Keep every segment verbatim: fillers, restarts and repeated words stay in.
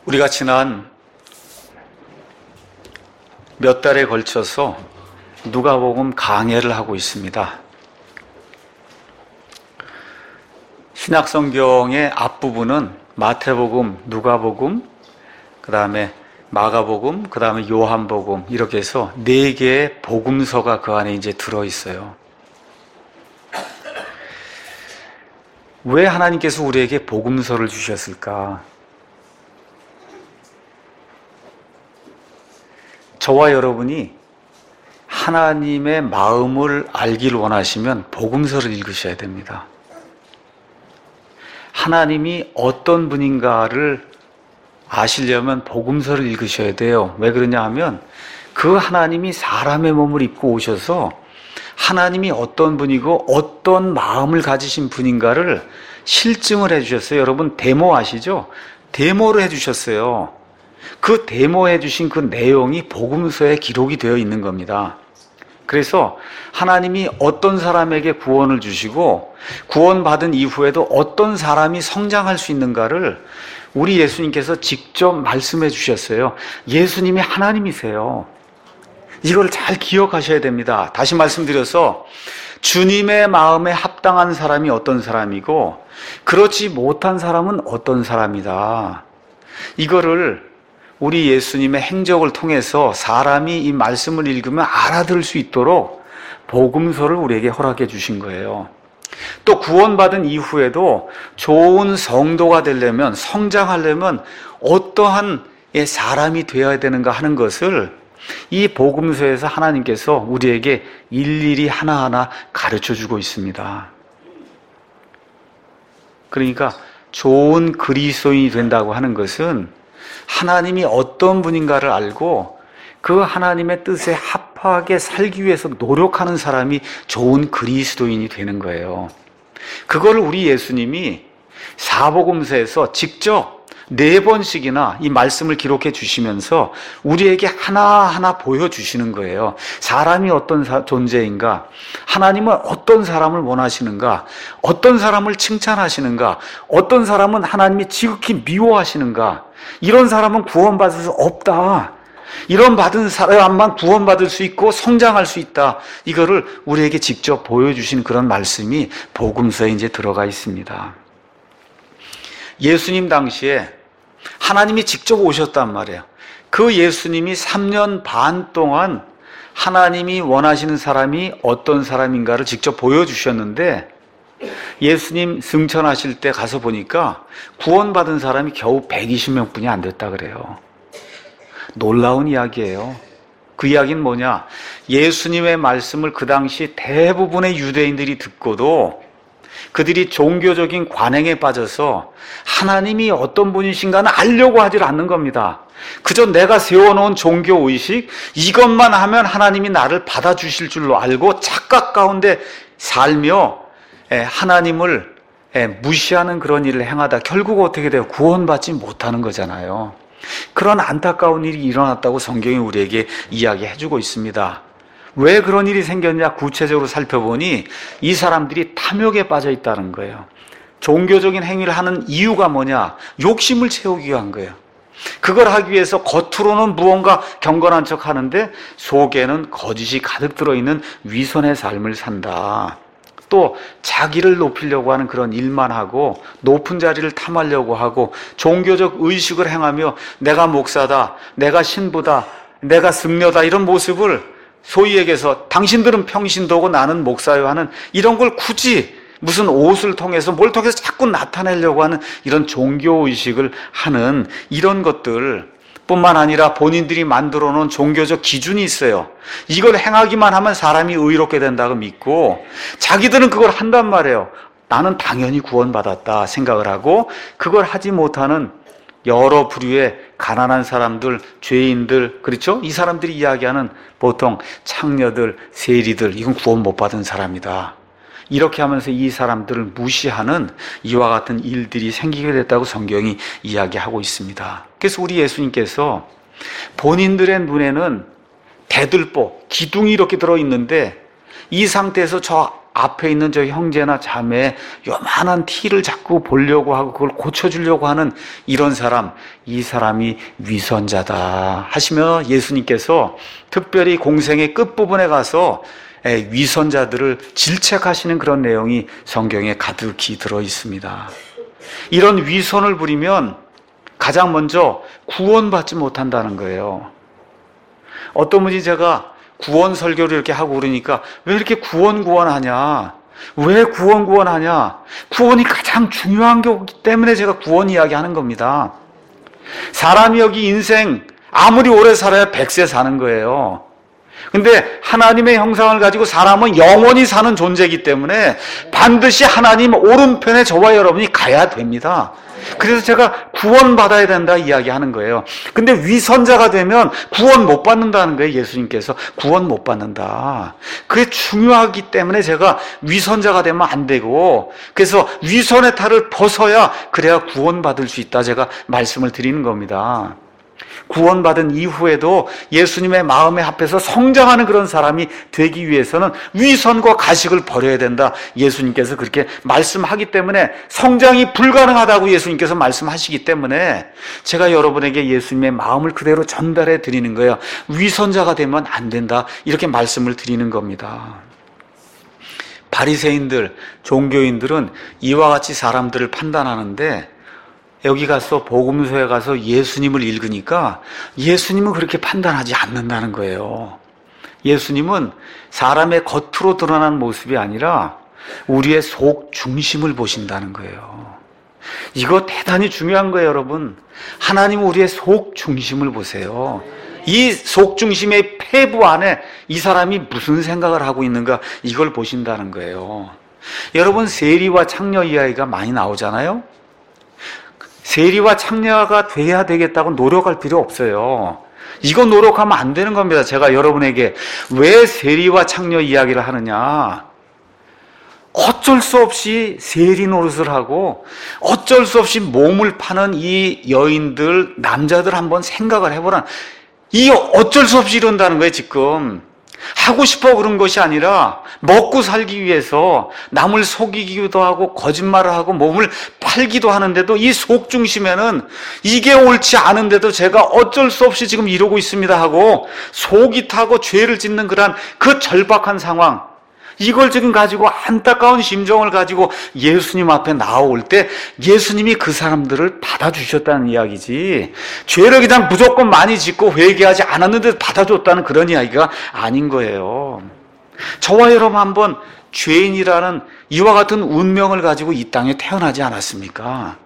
우리가 지난 몇 달에 걸쳐서 누가복음 강해를 하고 있습니다. 신약성경의 앞부분은 마태복음, 누가복음, 그 다음에 마가복음, 그 다음에 요한복음 이렇게 해서 네 개의 복음서가 그 안에 이제 들어있어요. 왜 하나님께서 우리에게 복음서를 주셨을까? 저와 여러분이 하나님의 마음을 알기를 원하시면 복음서를 읽으셔야 됩니다. 하나님이 어떤 분인가를 아시려면 복음서를 읽으셔야 돼요. 왜 그러냐 하면 그 하나님이 사람의 몸을 입고 오셔서 하나님이 어떤 분이고 어떤 마음을 가지신 분인가를 실증을 해주셨어요. 여러분 데모 아시죠? 데모를 해주셨어요. 그 데모해 주신 그 내용이 복음서에 기록이 되어 있는 겁니다. 그래서 하나님이 어떤 사람에게 구원을 주시고 구원받은 이후에도 어떤 사람이 성장할 수 있는가를 우리 예수님께서 직접 말씀해 주셨어요. 예수님이 하나님이세요. 이걸 잘 기억하셔야 됩니다. 다시 말씀드려서 주님의 마음에 합당한 사람이 어떤 사람이고 그렇지 못한 사람은 어떤 사람이다. 이거를 우리 예수님의 행적을 통해서 사람이 이 말씀을 읽으면 알아들을 수 있도록 복음서를 우리에게 허락해 주신 거예요. 또 구원받은 이후에도 좋은 성도가 되려면, 성장하려면 어떠한 사람이 되어야 되는가 하는 것을 이 복음서에서 하나님께서 우리에게 일일이 하나하나 가르쳐 주고 있습니다. 그러니까 좋은 그리스도인이 된다고 하는 것은 하나님이 어떤 분인가를 알고 그 하나님의 뜻에 합하게 살기 위해서 노력하는 사람이 좋은 그리스도인이 되는 거예요. 그걸 우리 예수님이 사복음서에서 직접 네 번씩이나 이 말씀을 기록해 주시면서 우리에게 하나하나 보여주시는 거예요. 사람이 어떤 사, 존재인가, 하나님은 어떤 사람을 원하시는가, 어떤 사람을 칭찬하시는가, 어떤 사람은 하나님이 지극히 미워하시는가, 이런 사람은 구원받을 수 없다, 이런 받은 사람만 구원받을 수 있고 성장할 수 있다, 이거를 우리에게 직접 보여주신 그런 말씀이 복음서에 이제 들어가 있습니다. 예수님 당시에 하나님이 직접 오셨단 말이에요. 그 예수님이 삼 년 반 동안 하나님이 원하시는 사람이 어떤 사람인가를 직접 보여주셨는데 예수님 승천하실 때 가서 보니까 구원받은 사람이 겨우 백이십 명뿐이 안 됐다 그래요. 놀라운 이야기예요. 그 이야기는 뭐냐? 예수님의 말씀을 그 당시 대부분의 유대인들이 듣고도 그들이 종교적인 관행에 빠져서 하나님이 어떤 분이신가는 알려고 하질 않는 겁니다. 그저 내가 세워놓은 종교의식, 이것만 하면 하나님이 나를 받아주실 줄로 알고 착각 가운데 살며 하나님을 무시하는 그런 일을 행하다 결국 어떻게 돼요? 구원받지 못하는 거잖아요. 그런 안타까운 일이 일어났다고 성경이 우리에게 이야기해주고 있습니다. 왜 그런 일이 생겼냐 구체적으로 살펴보니 이 사람들이 탐욕에 빠져 있다는 거예요. 종교적인 행위를 하는 이유가 뭐냐? 욕심을 채우기 위한 거예요. 그걸 하기 위해서 겉으로는 무언가 경건한 척 하는데 속에는 거짓이 가득 들어있는 위선의 삶을 산다. 또 자기를 높이려고 하는 그런 일만 하고 높은 자리를 탐하려고 하고 종교적 의식을 행하며 내가 목사다, 내가 신부다, 내가 승려다 이런 모습을 소위 얘기해서 당신들은 평신도고 나는 목사요 하는 이런 걸 굳이 무슨 옷을 통해서 뭘 통해서 자꾸 나타내려고 하는 이런 종교의식을 하는 이런 것들 뿐만 아니라 본인들이 만들어 놓은 종교적 기준이 있어요. 이걸 행하기만 하면 사람이 의롭게 된다고 믿고 자기들은 그걸 한단 말이에요. 나는 당연히 구원받았다 생각을 하고 그걸 하지 못하는 여러 부류의 가난한 사람들, 죄인들, 그렇죠? 이 사람들이 이야기하는 보통 창녀들, 세리들, 이건 구원 못 받은 사람이다. 이렇게 하면서 이 사람들을 무시하는 이와 같은 일들이 생기게 됐다고 성경이 이야기하고 있습니다. 그래서 우리 예수님께서 본인들의 눈에는 대들보, 기둥이 이렇게 들어있는데 이 상태에서 저 앞에 있는 저 형제나 자매의 요만한 티를 자꾸 보려고 하고 그걸 고쳐주려고 하는 이런 사람, 이 사람이 위선자다 하시며 예수님께서 특별히 공생의 끝부분에 가서 위선자들을 질책하시는 그런 내용이 성경에 가득히 들어 있습니다. 이런 위선을 부리면 가장 먼저 구원받지 못한다는 거예요. 어떤 분이 제가 구원 설교를 이렇게 하고 그러니까 왜 이렇게 구원 구원하냐? 왜 구원 구원하냐? 구원이 가장 중요한 거기 때문에 제가 구원 이야기하는 겁니다. 사람이 여기 인생 아무리 오래 살아야 백 세 사는 거예요. 근데 하나님의 형상을 가지고 사람은 영원히 사는 존재이기 때문에 반드시 하나님 오른편에 저와 여러분이 가야 됩니다. 그래서 제가 구원받아야 된다 이야기하는 거예요. 근데 위선자가 되면 구원 못 받는다는 거예요. 예수님께서 구원 못 받는다. 그게 중요하기 때문에 제가 위선자가 되면 안 되고, 그래서 위선의 탈을 벗어야 그래야 구원받을 수 있다 제가 말씀을 드리는 겁니다. 구원받은 이후에도 예수님의 마음에 합해서 성장하는 그런 사람이 되기 위해서는 위선과 가식을 버려야 된다. 예수님께서 그렇게 말씀하기 때문에 성장이 불가능하다고 예수님께서 말씀하시기 때문에 제가 여러분에게 예수님의 마음을 그대로 전달해 드리는 거예요. 위선자가 되면 안 된다. 이렇게 말씀을 드리는 겁니다. 바리새인들, 종교인들은 이와 같이 사람들을 판단하는데 여기 가서 복음서에 가서 예수님을 읽으니까 예수님은 그렇게 판단하지 않는다는 거예요. 예수님은 사람의 겉으로 드러나는 모습이 아니라 우리의 속 중심을 보신다는 거예요. 이거 대단히 중요한 거예요, 여러분. 하나님은 우리의 속 중심을 보세요. 이 속 중심의 폐부 안에 이 사람이 무슨 생각을 하고 있는가, 이걸 보신다는 거예요. 여러분, 세리와 창녀 이야기가 많이 나오잖아요. 세리와 창녀가 돼야 되겠다고 노력할 필요 없어요. 이거 노력하면 안 되는 겁니다. 제가 여러분에게 왜 세리와 창녀 이야기를 하느냐. 어쩔 수 없이 세리 노릇을 하고 어쩔 수 없이 몸을 파는 이 여인들, 남자들 한번 생각을 해보라. 이 어쩔 수 없이 이런다는 거예요, 지금. 하고 싶어 그런 것이 아니라 먹고 살기 위해서 남을 속이기도 하고 거짓말을 하고 몸을 팔기도 하는데도 이 속 중심에는 이게 옳지 않은데도 제가 어쩔 수 없이 지금 이러고 있습니다 하고 속이 타고 죄를 짓는 그런 그 절박한 상황, 이걸 지금 가지고 안타까운 심정을 가지고 예수님 앞에 나올 때 예수님이 그 사람들을 받아주셨다는 이야기지, 죄를 그냥 무조건 많이 짓고 회개하지 않았는데 받아줬다는 그런 이야기가 아닌 거예요. 저와 여러분 한번 죄인이라는 이와 같은 운명을 가지고 이 땅에 태어나지 않았습니까?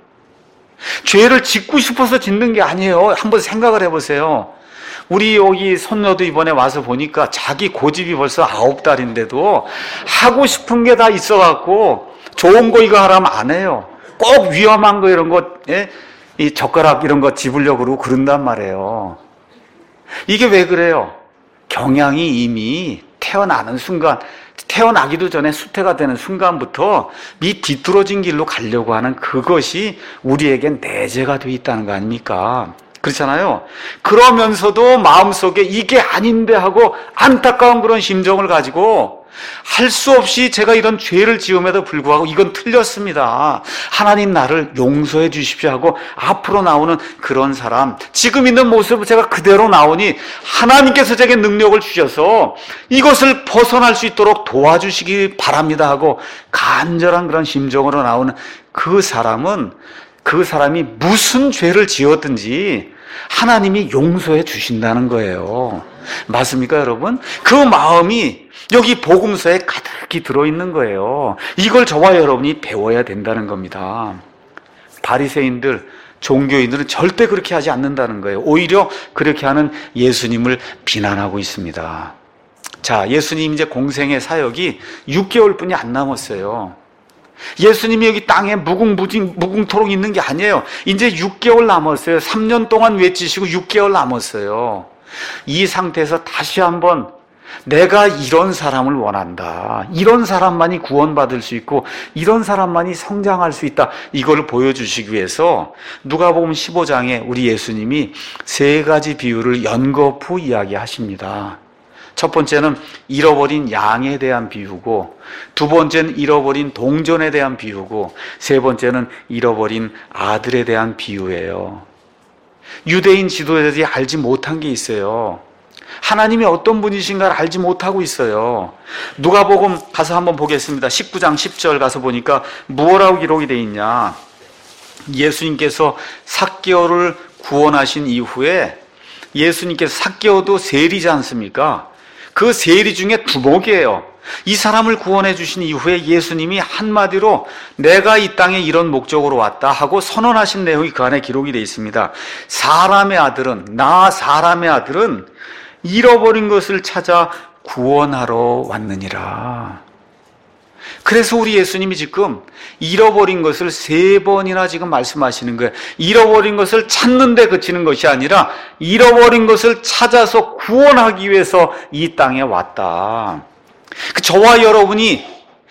죄를 짓고 싶어서 짓는 게 아니에요. 한번 생각을 해보세요. 우리 여기 손녀도 이번에 와서 보니까 자기 고집이 벌써 아홉 달인데도 하고 싶은 게 다 있어갖고 좋은 거 이거 하라면 안 해요. 꼭 위험한 거 이런 거, 예? 이 젓가락 이런 거 집으려고 그러고 그런단 말이에요. 이게 왜 그래요? 경향이 이미 태어나는 순간, 태어나기도 전에 수태가 되는 순간부터 이 뒤뚤어진 길로 가려고 하는 그것이 우리에겐 내재가 되어 있다는 거 아닙니까? 그렇잖아요. 그러면서도 마음속에 이게 아닌데 하고 안타까운 그런 심정을 가지고 할 수 없이 제가 이런 죄를 지음에도 불구하고 이건 틀렸습니다, 하나님 나를 용서해 주십시오 하고 앞으로 나오는 그런 사람, 지금 있는 모습을 제가 그대로 나오니 하나님께서 제게 능력을 주셔서 이것을 벗어날 수 있도록 도와주시기 바랍니다 하고 간절한 그런 심정으로 나오는 그 사람은, 그 사람이 무슨 죄를 지었든지 하나님이 용서해 주신다는 거예요. 맞습니까, 여러분? 그 마음이 여기 복음서에 가득히 들어있는 거예요. 이걸 저와 여러분이 배워야 된다는 겁니다. 바리새인들, 종교인들은 절대 그렇게 하지 않는다는 거예요. 오히려 그렇게 하는 예수님을 비난하고 있습니다. 자, 예수님 이제 공생의 사역이 육 개월뿐이 안 남았어요. 예수님이 여기 땅에 무궁무진, 무궁토록 있는 게 아니에요. 이제 육 개월 남았어요. 삼 년 동안 외치시고 육 개월 남았어요. 이 상태에서 다시 한번 내가 이런 사람을 원한다, 이런 사람만이 구원받을 수 있고 이런 사람만이 성장할 수 있다, 이걸 보여주시기 위해서 누가복음 십오 장에 우리 예수님이 세 가지 비유를 연거푸 이야기하십니다. 첫 번째는 잃어버린 양에 대한 비유고, 두 번째는 잃어버린 동전에 대한 비유고, 세 번째는 잃어버린 아들에 대한 비유예요. 유대인 지도자들이 알지 못한 게 있어요. 하나님이 어떤 분이신가를 알지 못하고 있어요. 누가복음 가서 한번 보겠습니다. 십구 장 십 절 가서 보니까 무엇라고 기록이 되어 있냐. 예수님께서 삭개오를 구원하신 이후에 예수님께서 삭개오도 세리지 않습니까? 그 세리 중에 두목이에요. 이 사람을 구원해 주신 이후에 예수님이 한마디로 내가 이 땅에 이런 목적으로 왔다 하고 선언하신 내용이 그 안에 기록이 되어 있습니다. 사람의 아들은, 나 사람의 아들은 잃어버린 것을 찾아 구원하러 왔느니라. 그래서 우리 예수님이 지금 잃어버린 것을 세 번이나 지금 말씀하시는 거예요. 잃어버린 것을 찾는 데 그치는 것이 아니라 잃어버린 것을 찾아서 구원하기 위해서 이 땅에 왔다. 저와 여러분이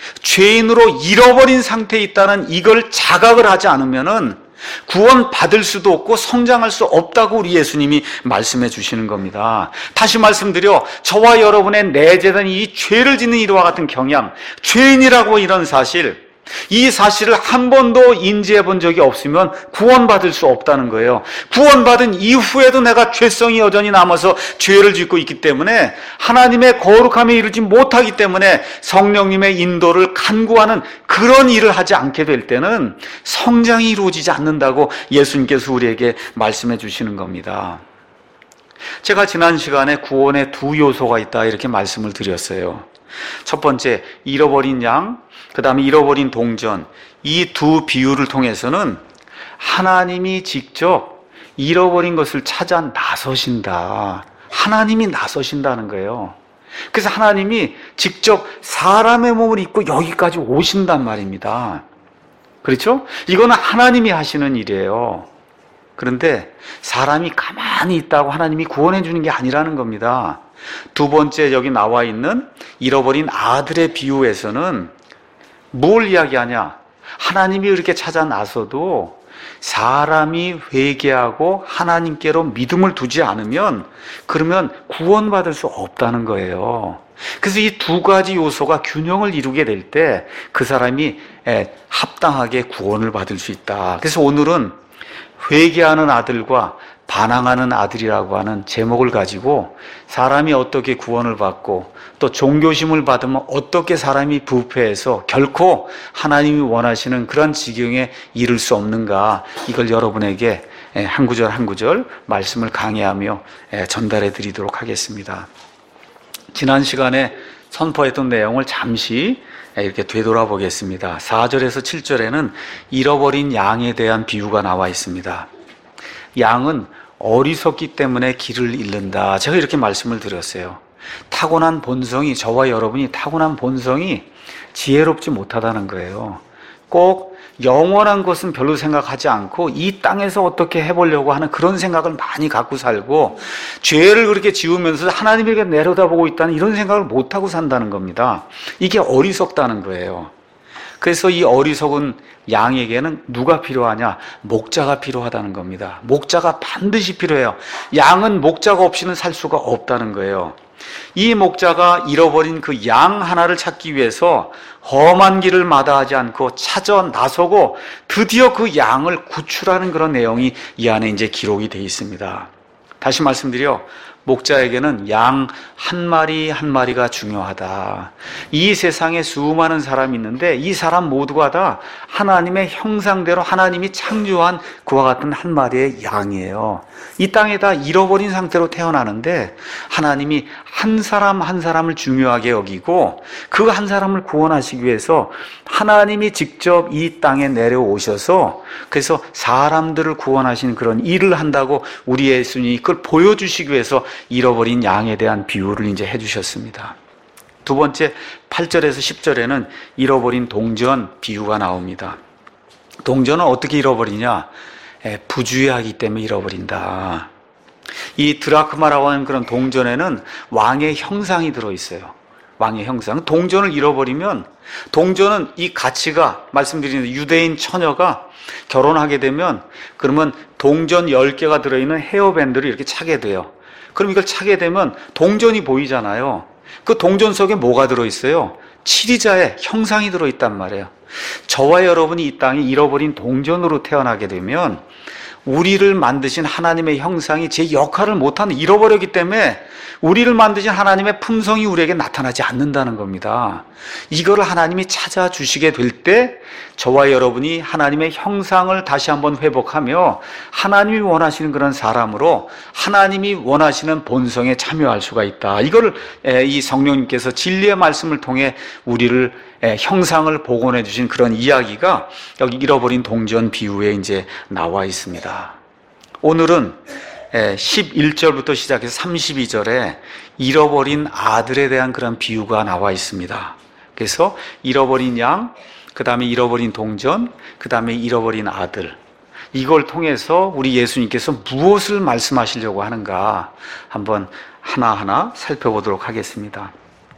죄인으로 잃어버린 상태에 있다는 이걸 자각을 하지 않으면은 구원 받을 수도 없고 성장할 수 없다고 우리 예수님이 말씀해 주시는 겁니다. 다시 말씀드려, 저와 여러분의 내재된 이 죄를 짓는 이와 같은 경향, 죄인이라고 이런 사실, 이 사실을 한 번도 인지해 본 적이 없으면 구원받을 수 없다는 거예요. 구원받은 이후에도 내가 죄성이 여전히 남아서 죄를 짓고 있기 때문에, 하나님의 거룩함에 이르지 못하기 때문에 성령님의 인도를 간구하는 그런 일을 하지 않게 될 때는 성장이 이루어지지 않는다고 예수님께서 우리에게 말씀해 주시는 겁니다. 제가 지난 시간에 구원의 두 요소가 있다 이렇게 말씀을 드렸어요. 첫 번째, 잃어버린 양, 그 다음에 잃어버린 동전, 이 두 비유를 통해서는 하나님이 직접 잃어버린 것을 찾아 나서신다. 하나님이 나서신다는 거예요. 그래서 하나님이 직접 사람의 몸을 입고 여기까지 오신단 말입니다. 그렇죠? 이거는 하나님이 하시는 일이에요. 그런데 사람이 가만히 있다고 하나님이 구원해 주는 게 아니라는 겁니다. 두 번째 여기 나와 있는 잃어버린 아들의 비유에서는 뭘 이야기하냐? 하나님이 이렇게 찾아 나서도 사람이 회개하고 하나님께로 믿음을 두지 않으면 그러면 구원받을 수 없다는 거예요. 그래서 이 두 가지 요소가 균형을 이루게 될 때 그 사람이 합당하게 구원을 받을 수 있다. 그래서 오늘은 회개하는 아들과 반항하는 아들이라고 하는 제목을 가지고 사람이 어떻게 구원을 받고 또 종교심을 받으면 어떻게 사람이 부패해서 결코 하나님이 원하시는 그런 지경에 이를 수 없는가, 이걸 여러분에게 한 구절 한 구절 말씀을 강해하며 전달해 드리도록 하겠습니다. 지난 시간에 선포했던 내용을 잠시 이렇게 되돌아보겠습니다. 사 절에서 칠 절에는 잃어버린 양에 대한 비유가 나와 있습니다. 양은 어리석기 때문에 길을 잃는다. 제가 이렇게 말씀을 드렸어요. 타고난 본성이, 저와 여러분이 타고난 본성이 지혜롭지 못하다는 거예요. 꼭 영원한 것은 별로 생각하지 않고 이 땅에서 어떻게 해보려고 하는 그런 생각을 많이 갖고 살고, 죄를 그렇게 지으면서 하나님에게 내려다보고 있다는 이런 생각을 못하고 산다는 겁니다. 이게 어리석다는 거예요. 그래서 이 어리석은 양에게는 누가 필요하냐? 목자가 필요하다는 겁니다. 목자가 반드시 필요해요. 양은 목자가 없이는 살 수가 없다는 거예요. 이 목자가 잃어버린 그 양 하나를 찾기 위해서 험한 길을 마다하지 않고 찾아 나서고 드디어 그 양을 구출하는 그런 내용이 이 안에 이제 기록이 되어 있습니다. 다시 말씀드려, 목자에게는 양 한 마리 한 마리가 중요하다. 이 세상에 수많은 사람이 있는데 이 사람 모두가 다 하나님의 형상대로 하나님이 창조한 그와 같은 한 마리의 양이에요. 이 땅에 다 잃어버린 상태로 태어나는데 하나님이 한 사람 한 사람을 중요하게 여기고 그 한 사람을 구원하시기 위해서 하나님이 직접 이 땅에 내려오셔서 그래서 사람들을 구원하시는 그런 일을 한다고 우리 예수님이 그걸 보여주시기 위해서 잃어버린 양에 대한 비유를 이제 해주셨습니다. 두 번째 팔 절에서 십 절에는 잃어버린 동전 비유가 나옵니다. 동전은 어떻게 잃어버리냐? 에, 부주의하기 때문에 잃어버린다. 이 드라크마라고 하는 그런 동전에는 왕의 형상이 들어있어요. 왕의 형상. 동전을 잃어버리면, 동전은 이 가치가, 말씀드린 유대인 처녀가 결혼하게 되면 그러면 동전 열 개가 들어있는 헤어밴드를 이렇게 차게 돼요. 그럼 이걸 차게 되면 동전이 보이잖아요. 그 동전 속에 뭐가 들어있어요? 칠의자의 형상이 들어있단 말이에요. 저와 여러분이 이 땅에 잃어버린 동전으로 태어나게 되면 우리를 만드신 하나님의 형상이 제 역할을 못하는, 잃어버렸기 때문에 우리를 만드신 하나님의 품성이 우리에게 나타나지 않는다는 겁니다. 이거를 하나님이 찾아주시게 될 때 저와 여러분이 하나님의 형상을 다시 한번 회복하며 하나님이 원하시는 그런 사람으로 하나님이 원하시는 본성에 참여할 수가 있다. 이거를 이 성령님께서 진리의 말씀을 통해 우리를 형상을 복원해 주신 그런 이야기가 여기 잃어버린 동전 비유에 이제 나와 있습니다. 오늘은 십일 절부터 시작해서 삼십이 절에 잃어버린 아들에 대한 그런 비유가 나와 있습니다. 그래서 잃어버린 양, 그 다음에 잃어버린 동전, 그 다음에 잃어버린 아들, 이걸 통해서 우리 예수님께서 무엇을 말씀하시려고 하는가 한번 하나하나 살펴보도록 하겠습니다.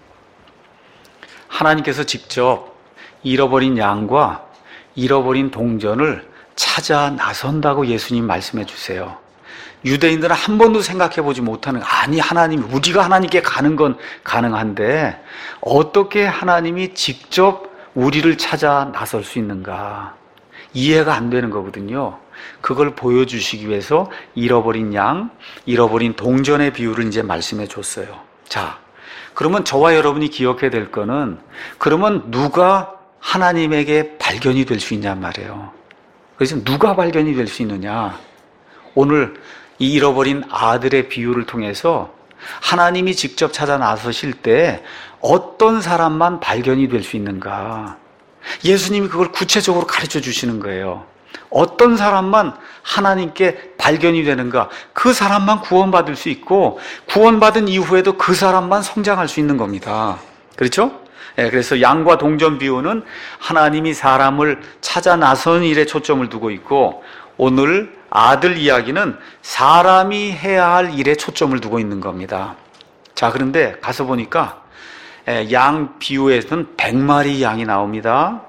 하나님께서 직접 잃어버린 양과 잃어버린 동전을 찾아 나선다고 예수님 말씀해 주세요. 유대인들은 한 번도 생각해 보지 못하는, 아니 하나님, 우리가 하나님께 가는 건 가능한데 어떻게 하나님이 직접 우리를 찾아 나설 수 있는가, 이해가 안 되는 거거든요. 그걸 보여주시기 위해서 잃어버린 양, 잃어버린 동전의 비유를 이제 말씀해 줬어요. 자, 그러면 저와 여러분이 기억해야 될 거는, 그러면 누가 하나님에게 발견이 될 수 있냔 말이에요. 그래서 누가 발견이 될 수 있느냐? 오늘 이 잃어버린 아들의 비유를 통해서 하나님이 직접 찾아 나서실 때 어떤 사람만 발견이 될 수 있는가? 예수님이 그걸 구체적으로 가르쳐 주시는 거예요. 어떤 사람만 하나님께 발견이 되는가? 그 사람만 구원받을 수 있고, 구원받은 이후에도 그 사람만 성장할 수 있는 겁니다. 그렇죠? 네, 그래서 양과 동전 비유는 하나님이 사람을 찾아 나선 일에 초점을 두고 있고, 오늘 아들 이야기는 사람이 해야 할 일에 초점을 두고 있는 겁니다. 자, 그런데 가서 보니까 양 비유에서는 백 마리 양이 나옵니다.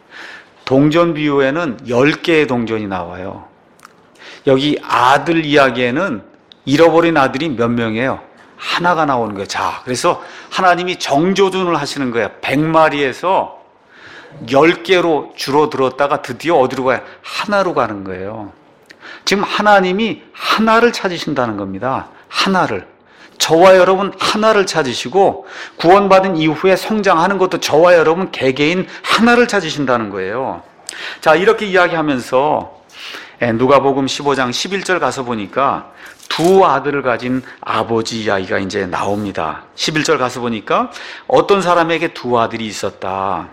동전 비유에는 열 개의 동전이 나와요. 여기 아들 이야기에는 잃어버린 아들이 몇 명이에요? 하나가 나오는 거예요. 자, 그래서 하나님이 정조준을 하시는 거예요. 백 마리에서 열 개로 줄어들었다가 드디어 어디로 가요? 하나로 가는 거예요. 지금 하나님이 하나를 찾으신다는 겁니다. 하나를. 저와 여러분 하나를 찾으시고, 구원받은 이후에 성장하는 것도 저와 여러분 개개인 하나를 찾으신다는 거예요. 자, 이렇게 이야기하면서 누가복음 십오 장 십일 절 가서 보니까 두 아들을 가진 아버지 이야기가 이제 나옵니다. 십일 절 가서 보니까 어떤 사람에게 두 아들이 있었다.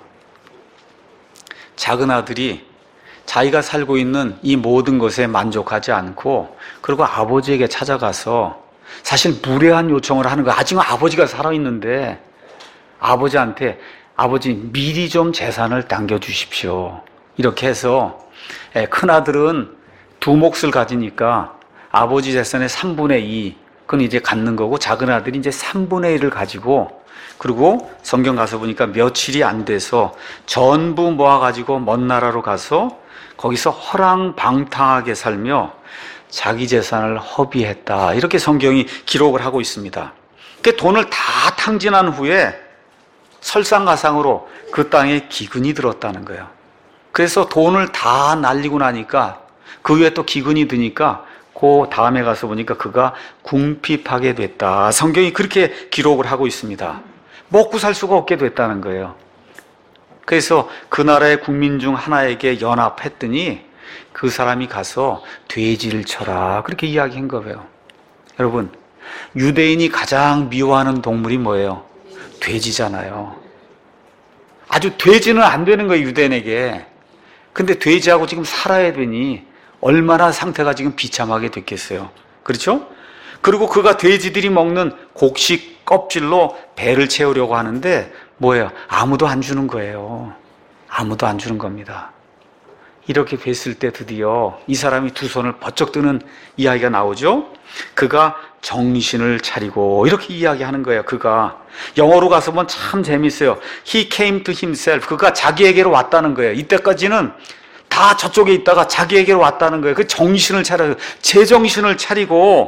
작은 아들이 자기가 살고 있는 이 모든 것에 만족하지 않고, 그리고 아버지에게 찾아가서 사실 무례한 요청을 하는 거야. 아직 아버지가 살아있는데 아버지한테, 아버지 미리 좀 재산을 남겨주십시오. 이렇게 해서 큰아들은 두 몫을 가지니까 아버지 재산의 삼분의 이, 그건 이제 갖는 거고, 작은 아들이 이제 삼분의 일을 가지고, 그리고 성경 가서 보니까 며칠이 안 돼서 전부 모아가지고 먼 나라로 가서 거기서 허랑방탕하게 살며 자기 재산을 허비했다. 이렇게 성경이 기록을 하고 있습니다. 그 돈을 다 탕진한 후에 설상가상으로 그 땅에 기근이 들었다는 거예요. 그래서 돈을 다 날리고 나니까 그 위에 또 기근이 드니까 그 다음에 가서 보니까 그가 궁핍하게 됐다. 성경이 그렇게 기록을 하고 있습니다. 먹고 살 수가 없게 됐다는 거예요. 그래서 그 나라의 국민 중 하나에게 연합했더니 그 사람이 가서 돼지를 쳐라. 그렇게 이야기한 거예요. 여러분, 유대인이 가장 미워하는 동물이 뭐예요? 돼지잖아요. 아주 돼지는 안 되는 거예요, 유대인에게. 근데 돼지하고 지금 살아야 되니 얼마나 상태가 지금 비참하게 됐겠어요. 그렇죠? 그리고 그가 돼지들이 먹는 곡식 껍질로 배를 채우려고 하는데 뭐예요? 아무도 안 주는 거예요. 아무도 안 주는 겁니다. 이렇게 됐을 때 드디어 이 사람이 두 손을 번쩍 드는 이야기가 나오죠. 그가 정신을 차리고, 이렇게 이야기하는 거예요. 그가 영어로 가서 보면 참 재밌어요. He came to himself. 그가 자기에게로 왔다는 거예요. 이때까지는 다 저쪽에 있다가 자기에게로 왔다는 거예요. 그 정신을 차려, 제정신을 차리고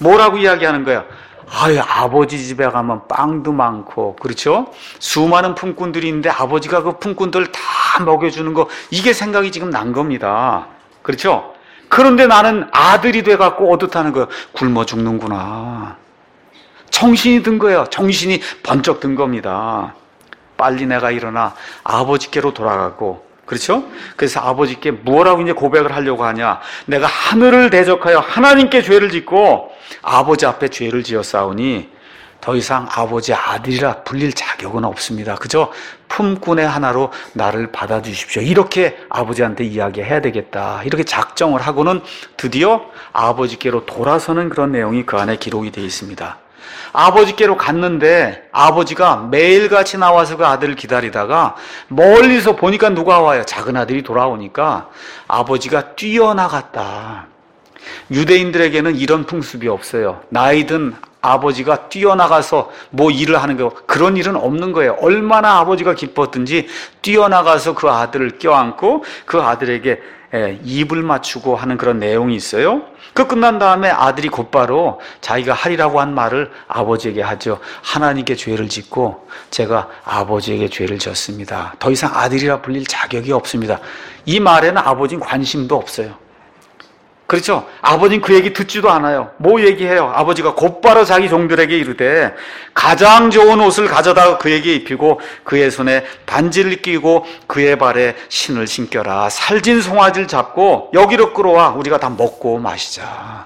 뭐라고 이야기하는 거야? 아유, 아버지 집에 가면 빵도 많고, 그렇죠? 수많은 품꾼들이 있는데 아버지가 그 품꾼들 다 먹여주는 거, 이게 생각이 지금 난 겁니다. 그렇죠? 그런데 나는 아들이 돼갖고 어떻다는 거예요? 굶어 죽는구나. 정신이 든 거예요. 정신이 번쩍 든 겁니다. 빨리 내가 일어나 아버지께로 돌아가고, 그렇죠? 그래서 아버지께 뭐라고 이제 고백을 하려고 하냐? 내가 하늘을 대적하여 하나님께 죄를 짓고 아버지 앞에 죄를 지었사오니 더 이상 아버지 아들이라 불릴 자격은 없습니다. 그죠? 품꾼의 하나로 나를 받아주십시오. 이렇게 아버지한테 이야기해야 되겠다. 이렇게 작정을 하고는 드디어 아버지께로 돌아서는 그런 내용이 그 안에 기록이 되어 있습니다. 아버지께로 갔는데 아버지가 매일같이 나와서 그 아들을 기다리다가 멀리서 보니까 누가 와요? 작은 아들이 돌아오니까 아버지가 뛰어나갔다. 유대인들에게는 이런 풍습이 없어요. 나이든 아버지가 뛰어나가서 뭐 일을 하는 거, 그런 일은 없는 거예요. 얼마나 아버지가 기뻤든지 뛰어나가서 그 아들을 껴안고 그 아들에게 입을 맞추고 하는 그런 내용이 있어요. 그 끝난 다음에 아들이 곧바로 자기가 하리라고 한 말을 아버지에게 하죠. 하나님께 죄를 짓고 제가 아버지에게 죄를 졌습니다. 더 이상 아들이라 불릴 자격이 없습니다. 이 말에는 아버지는 관심도 없어요. 그렇죠? 아버지는 그 얘기 듣지도 않아요. 뭐 얘기해요? 아버지가 곧바로 자기 종들에게 이르되 가장 좋은 옷을 가져다가 그에게 입히고 그의 손에 반지를 끼고 그의 발에 신을 신겨라. 살진 송아지를 잡고 여기로 끌어와 우리가 다 먹고 마시자.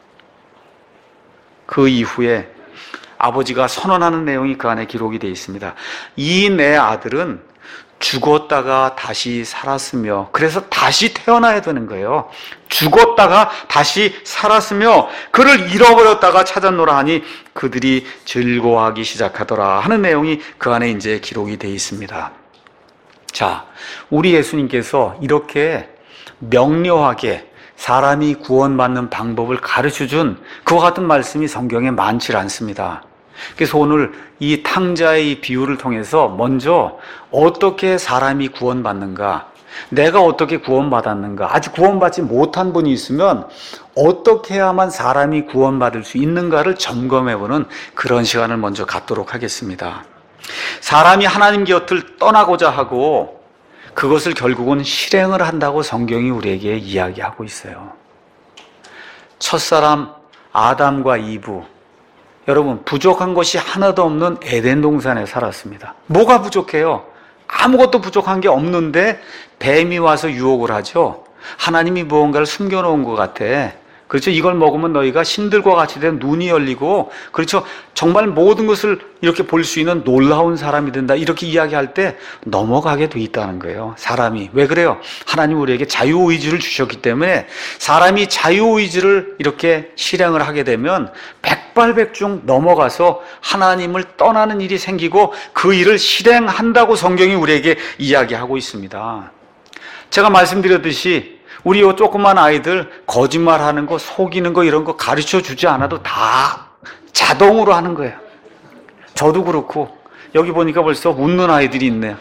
그 이후에 아버지가 선언하는 내용이 그 안에 기록이 되어 있습니다. 이 내 아들은 죽었다가 다시 살았으며, 그래서 다시 태어나야 되는 거예요. 죽었다가 다시 살았으며 그를 잃어버렸다가 찾았노라 하니 그들이 즐거워하기 시작하더라 하는 내용이 그 안에 이제 기록이 되어 있습니다. 자, 우리 예수님께서 이렇게 명료하게 사람이 구원받는 방법을 가르쳐준 그와 같은 말씀이 성경에 많지 않습니다. 그래서 오늘 이 탕자의 이 비유를 통해서 먼저 어떻게 사람이 구원받는가, 내가 어떻게 구원받았는가, 아직 구원받지 못한 분이 있으면 어떻게 해야만 사람이 구원받을 수 있는가를 점검해보는 그런 시간을 먼저 갖도록 하겠습니다. 사람이 하나님 곁을 떠나고자 하고 그것을 결국은 실행을 한다고 성경이 우리에게 이야기하고 있어요. 첫사람 아담과 이브, 여러분 부족한 것이 하나도 없는 에덴 동산에 살았습니다. 뭐가 부족해요? 아무것도 부족한 게 없는데 뱀이 와서 유혹을 하죠. 하나님이 무언가를 숨겨놓은 것 같아. 그렇죠? 이걸 먹으면 너희가 신들과 같이 된 눈이 열리고, 그렇죠? 정말 모든 것을 이렇게 볼 수 있는 놀라운 사람이 된다. 이렇게 이야기할 때 넘어가게 돼 있다는 거예요. 사람이. 왜 그래요? 하나님 우리에게 자유의지를 주셨기 때문에 사람이 자유의지를 이렇게 실행을 하게 되면 백발백중 넘어가서 하나님을 떠나는 일이 생기고 그 일을 실행한다고 성경이 우리에게 이야기하고 있습니다. 제가 말씀드렸듯이 우리 요 조그만 아이들 거짓말하는 거, 속이는 거 이런 거 가르쳐 주지 않아도 다 자동으로 하는 거예요. 저도 그렇고 여기 보니까 벌써 웃는 아이들이 있네요.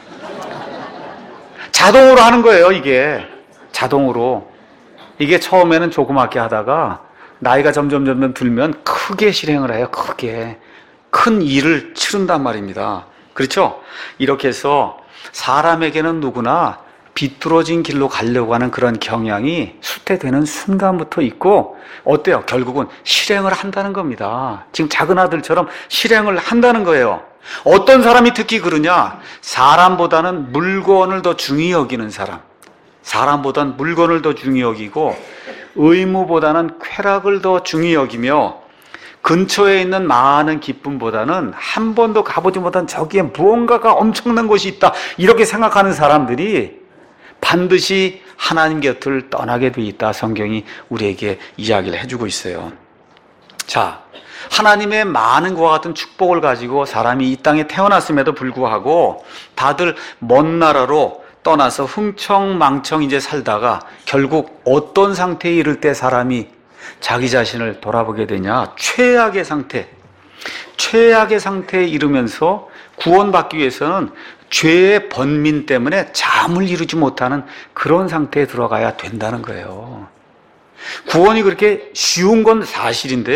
자동으로 하는 거예요. 이게 자동으로. 이게 처음에는 조그맣게 하다가 나이가 점점 점점 들면 크게 실행을 해요. 크게 큰 일을 치른단 말입니다. 그렇죠? 이렇게 해서 사람에게는 누구나 비뚤어진 길로 가려고 하는 그런 경향이 쇠퇴되는 순간부터 있고, 어때요? 결국은 실행을 한다는 겁니다. 지금 작은 아들처럼 실행을 한다는 거예요. 어떤 사람이 특히 그러냐? 사람보다는 물건을 더 중히 여기는 사람. 사람보다는 물건을 더 중히 여기고 의무보다는 쾌락을 더 중히 여기며 근처에 있는 많은 기쁨보다는 한 번도 가보지 못한 저기에 무언가가 엄청난 것이 있다. 이렇게 생각하는 사람들이 반드시 하나님 곁을 떠나게 돼 있다. 성경이 우리에게 이야기를 해주고 있어요. 자, 하나님의 많은 것과 같은 축복을 가지고 사람이 이 땅에 태어났음에도 불구하고 다들 먼 나라로 떠나서 흥청망청 이제 살다가 결국 어떤 상태에 이를 때 사람이 자기 자신을 돌아보게 되냐? 최악의 상태. 최악의 상태에 이르면서 구원받기 위해서는 죄의 번민 때문에 잠을 이루지 못하는 그런 상태에 들어가야 된다는 거예요. 구원이 그렇게 쉬운 건 사실인데요.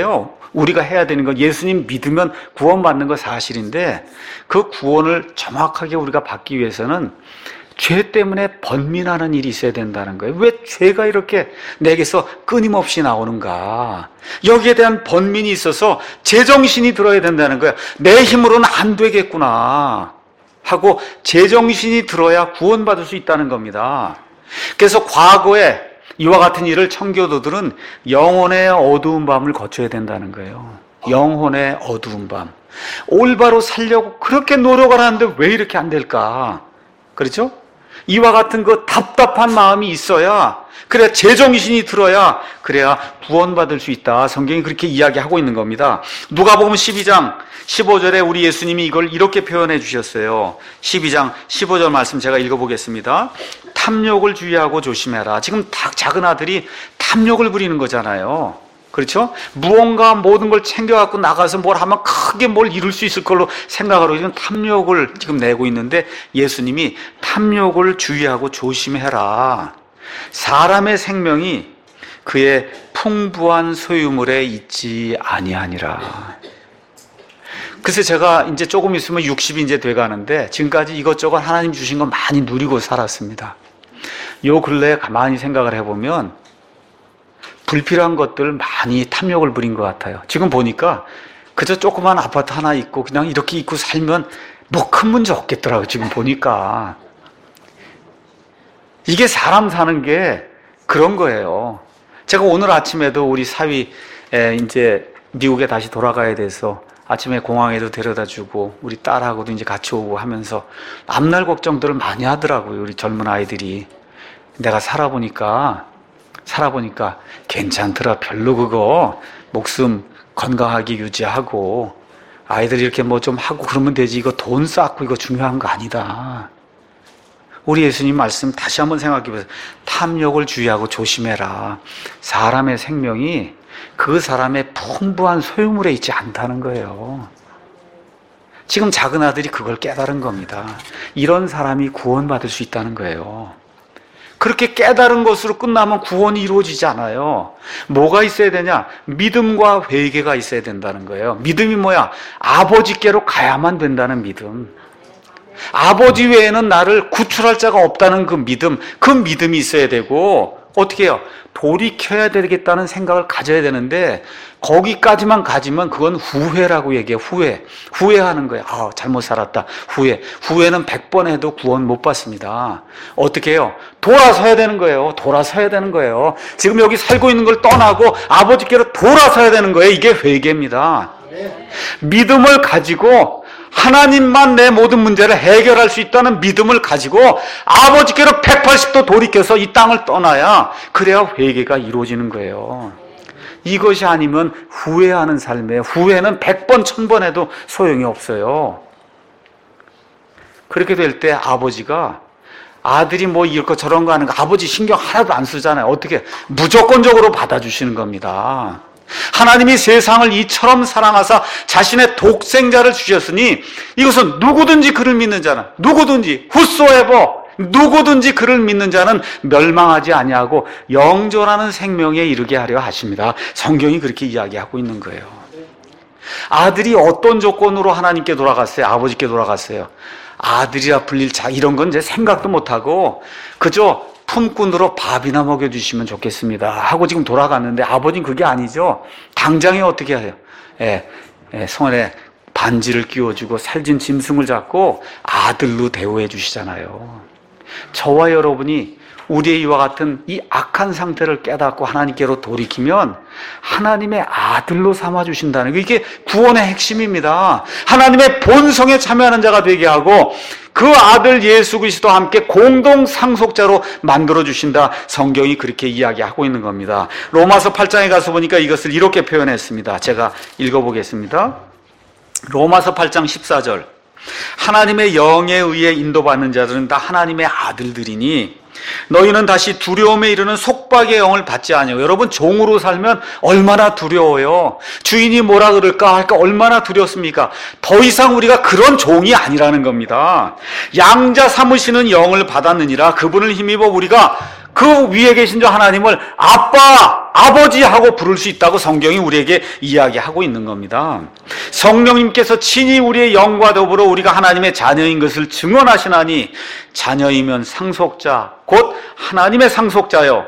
우리가 해야 되는 건 예수님 믿으면 구원받는 거 사실인데 그 구원을 정확하게 우리가 받기 위해서는 죄 때문에 번민하는 일이 있어야 된다는 거예요. 왜 죄가 이렇게 내게서 끊임없이 나오는가? 여기에 대한 번민이 있어서 제정신이 들어야 된다는 거예요. 내 힘으로는 안 되겠구나 하고 제정신이 들어야 구원받을 수 있다는 겁니다. 그래서 과거에 이와 같은 일을 청교도들은 영혼의 어두운 밤을 거쳐야 된다는 거예요. 영혼의 어두운 밤. 올바로 살려고 그렇게 노력을 하는데 왜 이렇게 안 될까? 그렇죠? 이와 같은 그 답답한 마음이 있어야, 그래야 제정신이 들어야, 그래야 구원받을 수 있다. 성경이 그렇게 이야기하고 있는 겁니다. 누가복음 십이 장 십오 절에 우리 예수님이 이걸 이렇게 표현해 주셨어요. 십이 장 십오 절 말씀 제가 읽어보겠습니다. 탐욕을 주의하고 조심해라. 지금 다 작은 아들이 탐욕을 부리는 거잖아요. 그렇죠? 무언가 모든 걸 챙겨갖고 나가서 뭘 하면 크게 뭘 이룰 수 있을 걸로 생각하고 지금 탐욕을 지금 내고 있는데 예수님이 탐욕을 주의하고 조심해라. 사람의 생명이 그의 풍부한 소유물에 있지 아니하니라. 그래서 제가 이제 조금 있으면 육십이 이제 돼가는데 지금까지 이것저것 하나님 주신 거 많이 누리고 살았습니다. 요 근래에 가만히 생각을 해보면 불필요한 것들 많이 탐욕을 부린 것 같아요. 지금 보니까 그저 조그만 아파트 하나 있고 그냥 이렇게 있고 살면 뭐 큰 문제 없겠더라고요. 지금 보니까. 이게 사람 사는 게 그런 거예요. 제가 오늘 아침에도 우리 사위 이제 미국에 다시 돌아가야 돼서 아침에 공항에도 데려다 주고 우리 딸하고도 이제 같이 오고 하면서 앞날 걱정들을 많이 하더라고요. 우리 젊은 아이들이. 내가 살아보니까 살아보니까 괜찮더라. 별로 그거 목숨 건강하게 유지하고 아이들 이렇게 뭐 좀 하고 그러면 되지. 이거 돈 쌓고 이거 중요한 거 아니다. 우리 예수님 말씀 다시 한번 생각해 보세요. 탐욕을 주의하고 조심해라. 사람의 생명이 그 사람의 풍부한 소유물에 있지 않다는 거예요. 지금 작은 아들이 그걸 깨달은 겁니다. 이런 사람이 구원받을 수 있다는 거예요. 그렇게 깨달은 것으로 끝나면 구원이 이루어지지 않아요. 뭐가 있어야 되냐? 믿음과 회개가 있어야 된다는 거예요. 믿음이 뭐야? 아버지께로 가야만 된다는 믿음. 아버지 외에는 나를 구출할 자가 없다는 그 믿음, 그 믿음이 있어야 되고, 어떻게 해요? 돌이켜야 되겠다는 생각을 가져야 되는데 거기까지만 가지면 그건 후회라고 얘기해요. 후회. 후회하는 거예요. 아, 잘못 살았다. 후회. 후회는 백 번 해도 구원 못 받습니다. 어떻게 해요? 돌아서야 되는 거예요. 돌아서야 되는 거예요. 지금 여기 살고 있는 걸 떠나고 아버지께로 돌아서야 되는 거예요. 이게 회개입니다. 믿음을 가지고 하나님만 내 모든 문제를 해결할 수 있다는 믿음을 가지고 아버지께로 백팔십 도 돌이켜서 이 땅을 떠나야 그래야 회개가 이루어지는 거예요. 이것이 아니면 후회하는 삶에 후회는 백 번, 천 번 해도 소용이 없어요. 그렇게 될 때 아버지가 아들이 뭐 이렇고 저런 거 하는 거 아버지 신경 하나도 안 쓰잖아요. 어떻게? 무조건적으로 받아주시는 겁니다. 하나님이 세상을 이처럼 사랑하사 자신의 독생자를 주셨으니 이것은 누구든지 그를 믿는 자는 누구든지 whosoever 누구든지 그를 믿는 자는 멸망하지 아니하고 영존하는 생명에 이르게 하려 하십니다. 성경이 그렇게 이야기하고 있는 거예요. 아들이 어떤 조건으로 하나님께 돌아갔어요? 아버지께 돌아갔어요. 아들이라 불릴 자 이런 건 이제 생각도 못하고 그저 품꾼으로 밥이나 먹여주시면 좋겠습니다 하고 지금 돌아갔는데 아버지는 그게 아니죠. 당장에 어떻게 해요? 예, 예, 손에 반지를 끼워주고 살진 짐승을 잡고 아들로 대우해 주시잖아요. 저와 여러분이 우리의 이와 같은 이 악한 상태를 깨닫고 하나님께로 돌이키면 하나님의 아들로 삼아주신다는 게 이게 구원의 핵심입니다. 하나님의 본성에 참여하는 자가 되게 하고 그 아들 예수 그리스도와 함께 공동 상속자로 만들어주신다. 성경이 그렇게 이야기하고 있는 겁니다. 로마서 팔 장에 가서 보니까 이것을 이렇게 표현했습니다. 제가 읽어보겠습니다. 로마서 팔 장 십사 절 하나님의 영에 의해 인도받는 자들은 다 하나님의 아들들이니 너희는 다시 두려움에 이르는 속박의 영을 받지 아니하고. 여러분 종으로 살면 얼마나 두려워요. 주인이 뭐라 그럴까 할까 얼마나 두렵습니까? 더 이상 우리가 그런 종이 아니라는 겁니다. 양자 삼으시는 영을 받았느니라. 그분을 힘입어 우리가 그 위에 계신 저 하나님을 아빠 아버지하고 부를 수 있다고 성경이 우리에게 이야기하고 있는 겁니다. 성령님께서 친히 우리의 영과 더불어 우리가 하나님의 자녀인 것을 증언하시나니 자녀이면 상속자 곧 하나님의 상속자여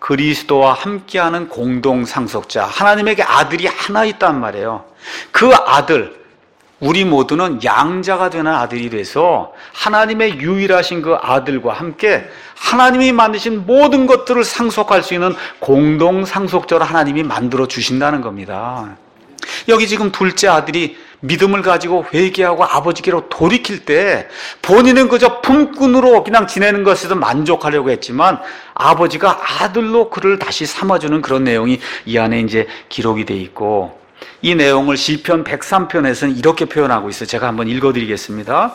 그리스도와 함께하는 공동 상속자, 하나님에게 아들이 하나 있단 말이에요. 그 아들, 우리 모두는 양자가 되는 아들이 돼서 하나님의 유일하신 그 아들과 함께 하나님이 만드신 모든 것들을 상속할 수 있는 공동 상속자로 하나님이 만들어 주신다는 겁니다. 여기 지금 둘째 아들이 믿음을 가지고 회개하고 아버지께로 돌이킬 때 본인은 그저 품꾼으로 그냥 지내는 것에서 만족하려고 했지만 아버지가 아들로 그를 다시 삼아주는 그런 내용이 이 안에 이제 기록이 돼 있고, 이 내용을 시편 백삼 편에서는 이렇게 표현하고 있어요. 제가 한번 읽어드리겠습니다.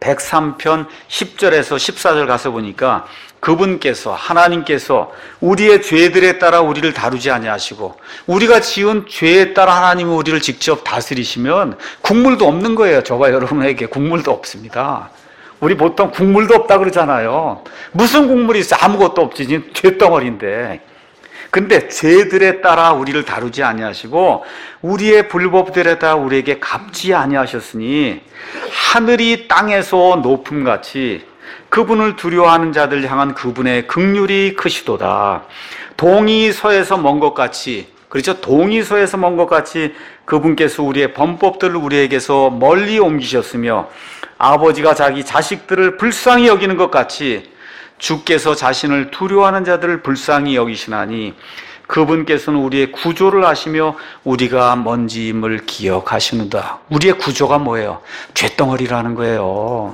백삼 편 십 절에서 십사 절 가서 보니까 그분께서, 하나님께서 우리의 죄들에 따라 우리를 다루지 아니하시고 우리가 지은 죄에 따라 하나님이 우리를 직접 다스리시면 국물도 없는 거예요. 저와 여러분에게 국물도 없습니다. 우리 보통 국물도 없다 그러잖아요. 무슨 국물이 있어? 아무것도 없지. 지금 죄덩어리인데. 근데 죄들에 따라 우리를 다루지 아니하시고 우리의 불법들에 따라 우리에게 갚지 아니하셨으니 하늘이 땅에서 높음같이 그분을 두려워하는 자들 향한 그분의 긍휼이 크시도다. 동이 서에서 먼 것 같이, 그렇죠? 동이 서에서 먼 것 같이 그분께서 우리의 범법들을 우리에게서 멀리 옮기셨으며 아버지가 자기 자식들을 불쌍히 여기는 것 같이 주께서 자신을 두려워하는 자들을 불쌍히 여기시나니 그분께서는 우리의 구조를 아시며 우리가 먼지임을 기억하시는다. 우리의 구조가 뭐예요? 죄덩어리라는 거예요.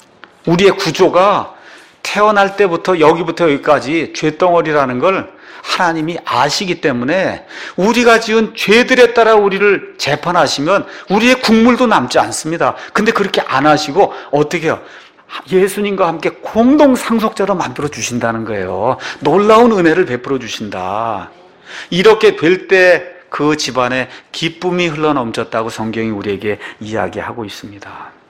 우리의 구조가 태어날 때부터 여기부터 여기까지 죄덩어리라는 걸 하나님이 아시기 때문에 우리가 지은 죄들에 따라 우리를 재판하시면 우리의 국물도 남지 않습니다. 근데 그렇게 안 하시고 어떻게 해요? 예수님과 함께 공동 상속자로 만들어 주신다는 거예요. 놀라운 은혜를 베풀어 주신다. 이렇게 될 때 그 집안에 기쁨이 흘러넘쳤다고 성경이 우리에게 이야기하고 있습니다.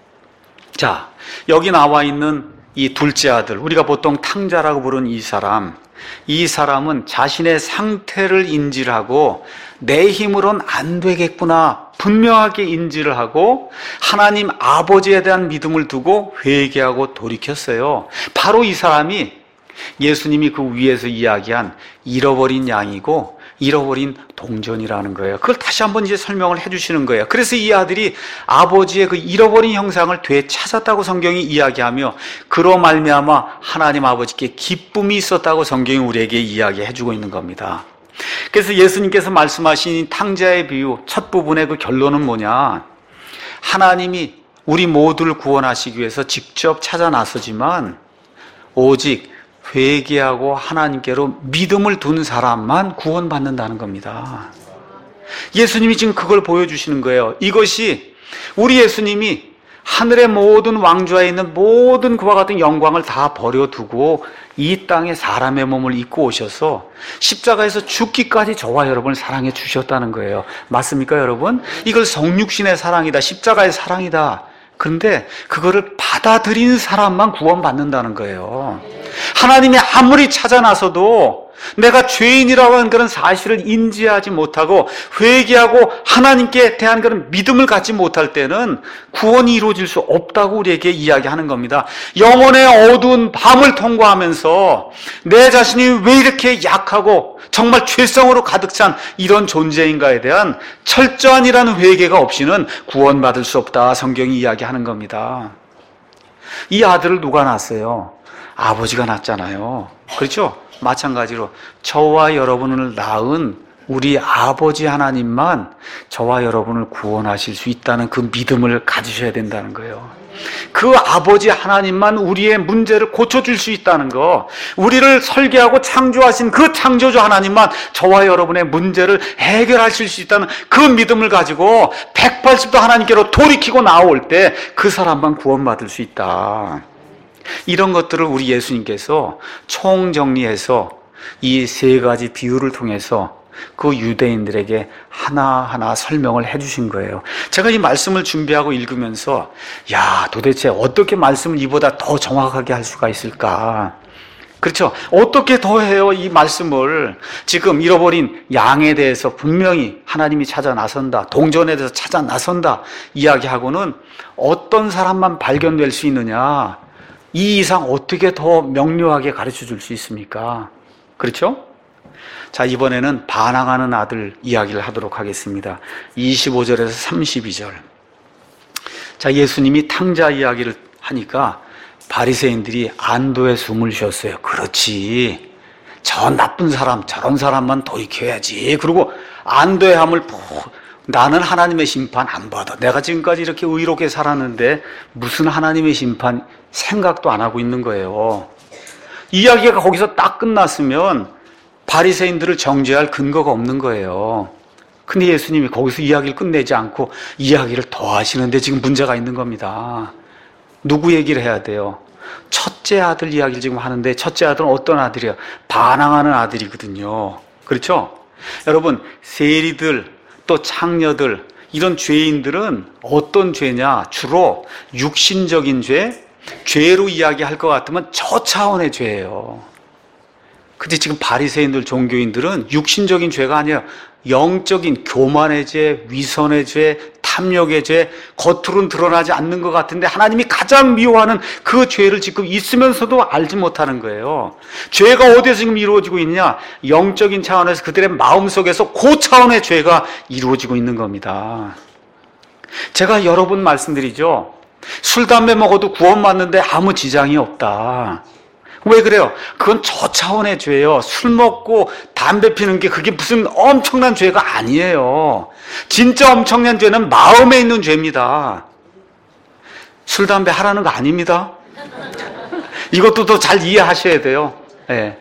자, 여기 나와 있는 이 둘째 아들, 우리가 보통 탕자라고 부르는 이 사람, 이 사람은 자신의 상태를 인지를 하고 내 힘으로는 안 되겠구나 분명하게 인지를 하고 하나님 아버지에 대한 믿음을 두고 회개하고 돌이켰어요. 바로 이 사람이 예수님이 그 위에서 이야기한 잃어버린 양이고 잃어버린 동전이라는 거예요. 그걸 다시 한번 이제 설명을 해주시는 거예요. 그래서 이 아들이 아버지의 그 잃어버린 형상을 되찾았다고 성경이 이야기하며 그로 말미암아 하나님 아버지께 기쁨이 있었다고 성경이 우리에게 이야기해주고 있는 겁니다. 그래서 예수님께서 말씀하신 탕자의 비유 첫 부분의 그 결론은 뭐냐? 하나님이 우리 모두를 구원하시기 위해서 직접 찾아 나서지만 오직 회개하고 하나님께로 믿음을 둔 사람만 구원받는다는 겁니다. 예수님이 지금 그걸 보여주시는 거예요. 이것이 우리 예수님이 하늘의 모든 왕좌에 있는 모든 그와 같은 영광을 다 버려두고 이 땅에 사람의 몸을 입고 오셔서 십자가에서 죽기까지 저와 여러분을 사랑해 주셨다는 거예요. 맞습니까, 여러분? 이걸 성육신의 사랑이다, 십자가의 사랑이다. 그런데 그거를 받아들인 사람만 구원받는다는 거예요. 하나님이 아무리 찾아 나서도 내가 죄인이라고 하는 그런 사실을 인지하지 못하고 회개하고 하나님께 대한 그런 믿음을 갖지 못할 때는 구원이 이루어질 수 없다고 우리에게 이야기하는 겁니다. 영혼의 어두운 밤을 통과하면서 내 자신이 왜 이렇게 약하고 정말 죄성으로 가득 찬 이런 존재인가에 대한 철저한 이라는 회개가 없이는 구원받을 수 없다, 성경이 이야기하는 겁니다. 이 아들을 누가 낳았어요? 아버지가 낳았잖아요. 그렇죠? 마찬가지로 저와 여러분을 낳은 우리 아버지 하나님만 저와 여러분을 구원하실 수 있다는 그 믿음을 가지셔야 된다는 거예요. 그 아버지 하나님만 우리의 문제를 고쳐줄 수 있다는 거, 우리를 설계하고 창조하신 그 창조주 하나님만 저와 여러분의 문제를 해결하실 수 있다는 그 믿음을 가지고 백팔십 도 하나님께로 돌이키고 나올 때 그 사람만 구원받을 수 있다. 이런 것들을 우리 예수님께서 총정리해서 이 세 가지 비유를 통해서 그 유대인들에게 하나하나 설명을 해주신 거예요. 제가 이 말씀을 준비하고 읽으면서 야, 도대체 어떻게 말씀을 이보다 더 정확하게 할 수가 있을까? 그렇죠? 어떻게 더 해요? 이 말씀을 지금 잃어버린 양에 대해서 분명히 하나님이 찾아 나선다, 동전에 대해서 찾아 나선다 이야기하고는 어떤 사람만 발견될 수 있느냐, 이 이상 어떻게 더 명료하게 가르쳐 줄 수 있습니까? 그렇죠? 자, 이번에는 반항하는 아들 이야기를 하도록 하겠습니다. 이십오 절에서 삼십이 절. 자, 예수님이 탕자 이야기를 하니까 바리새인들이 안도의 숨을 쉬었어요. 그렇지, 저 나쁜 사람, 저런 사람만 돌이켜야지. 그리고 안도의 함을 푹, 나는 하나님의 심판 안 받아. 내가 지금까지 이렇게 의롭게 살았는데 무슨 하나님의 심판 생각도 안 하고 있는 거예요. 이야기가 거기서 딱 끝났으면 바리새인들을 정죄할 근거가 없는 거예요. 근데 예수님이 거기서 이야기를 끝내지 않고 이야기를 더 하시는데 지금 문제가 있는 겁니다. 누구 얘기를 해야 돼요? 첫째 아들 이야기를 지금 하는데, 첫째 아들은 어떤 아들이에요? 반항하는 아들이거든요. 그렇죠? 여러분, 세리들 또 창녀들, 이런 죄인들은 어떤 죄냐? 주로 육신적인 죄, 죄로 이야기할 것 같으면 저 차원의 죄예요. 근데 지금 바리새인들, 종교인들은 육신적인 죄가 아니에요. 영적인 교만의 죄, 위선의 죄, 탐욕의 죄, 겉으로는 드러나지 않는 것 같은데 하나님이 가장 미워하는 그 죄를 지금 있으면서도 알지 못하는 거예요. 죄가 어디에서 지금 이루어지고 있냐? 영적인 차원에서 그들의 마음속에서 그 차원의 죄가 이루어지고 있는 겁니다. 제가 여러 번 말씀드리죠. 술, 담배 먹어도 구원받는데 아무 지장이 없다. 왜 그래요? 그건 저 차원의 죄예요. 술 먹고 담배 피는 게 그게 무슨 엄청난 죄가 아니에요. 진짜 엄청난 죄는 마음에 있는 죄입니다. 술, 담배 하라는 거 아닙니다. 이것도 더 잘 이해하셔야 돼요. 네.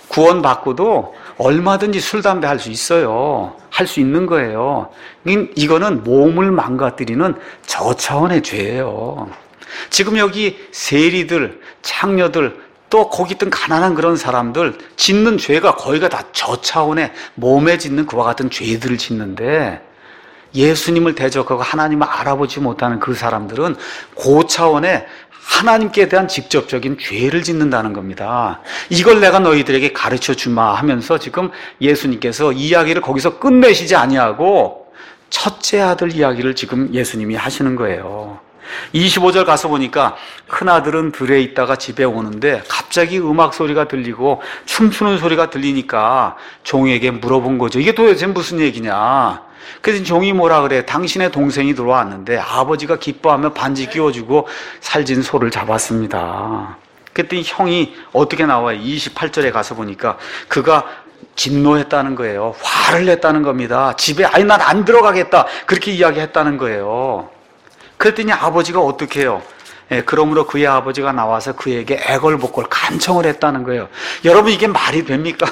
구원받고도 얼마든지 술, 담배 할 수 있어요. 할 수 있는 거예요. 이거는 몸을 망가뜨리는 저 차원의 죄예요. 지금 여기 세리들, 창녀들, 또 거기 있던 가난한 그런 사람들 짓는 죄가 거의가 다 저 차원의 몸에 짓는 그와 같은 죄들을 짓는데, 예수님을 대적하고 하나님을 알아보지 못하는 그 사람들은 그 차원의 하나님께 대한 직접적인 죄를 짓는다는 겁니다. 이걸 내가 너희들에게 가르쳐 주마 하면서 지금 예수님께서 이야기를 거기서 끝내시지 아니하고 첫째 아들 이야기를 지금 예수님이 하시는 거예요. 이십오 절 가서 보니까 큰아들은 들에 있다가 집에 오는데 갑자기 음악 소리가 들리고 춤추는 소리가 들리니까 종에게 물어본 거죠. 이게 도대체 무슨 얘기냐? 그래서 종이 뭐라 그래? 당신의 동생이 들어왔는데 아버지가 기뻐하며 반지 끼워주고 살진 소를 잡았습니다. 그랬더니 형이 어떻게 나와요? 이십팔 절에 가서 보니까 그가 진노했다는 거예요. 화를 냈다는 겁니다. 집에 아니 난 안 들어가겠다 그렇게 이야기했다는 거예요. 그랬더니 아버지가 어떻게 해요? 예, 그러므로 그의 아버지가 나와서 그에게 애걸복걸 간청을 했다는 거예요. 여러분, 이게 말이 됩니까?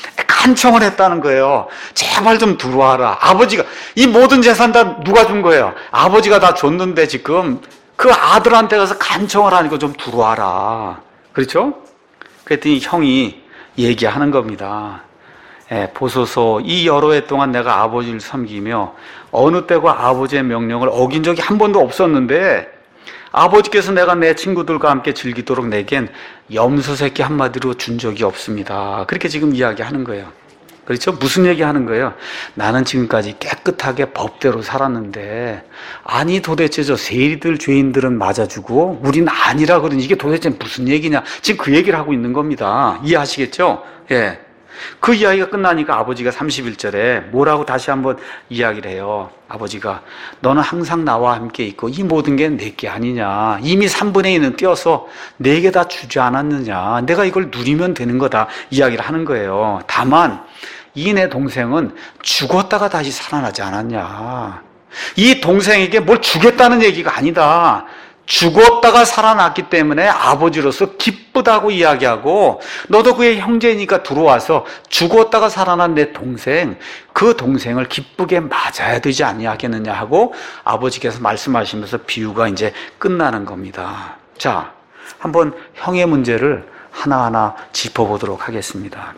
간청을 했다는 거예요. 제발 좀 들어와라. 아버지가 이 모든 재산 다 누가 준 거예요? 아버지가 다 줬는데 지금 그 아들한테 가서 간청을 하니까 좀 들어와라. 그렇죠? 그랬더니 형이 얘기하는 겁니다. 예, 보소서, 이 여러 해 동안 내가 아버지를 섬기며 어느 때가 아버지의 명령을 어긴 적이 한 번도 없었는데 아버지께서 내가 내 친구들과 함께 즐기도록 내겐 염소 새끼 한마디로 준 적이 없습니다. 그렇게 지금 이야기하는 거예요. 그렇죠? 무슨 얘기하는 거예요? 나는 지금까지 깨끗하게 법대로 살았는데 아니 도대체 저 세리들 죄인들은 맞아주고 우린 아니라 그러니 이게 도대체 무슨 얘기냐? 지금 그 얘기를 하고 있는 겁니다. 이해하시겠죠? 예. 그 이야기가 끝나니까 아버지가 삼십일 절에 뭐라고 다시 한번 이야기를 해요. 아버지가 너는 항상 나와 함께 있고 이 모든 게 내게 아니냐. 이미 삼분의 일은 떼어서 내게 다 주지 않았느냐. 내가 이걸 누리면 되는 거다. 이야기를 하는 거예요. 다만 이 내 동생은 죽었다가 다시 살아나지 않았냐. 이 동생에게 뭘 주겠다는 얘기가 아니다. 죽었다가 살아났기 때문에 아버지로서 기쁘다고 이야기하고 너도 그의 형제니까 들어와서 죽었다가 살아난 내 동생, 그 동생을 기쁘게 맞아야 되지 아니하겠느냐 하고 아버지께서 말씀하시면서 비유가 이제 끝나는 겁니다. 자, 한번 형의 문제를 하나하나 짚어보도록 하겠습니다.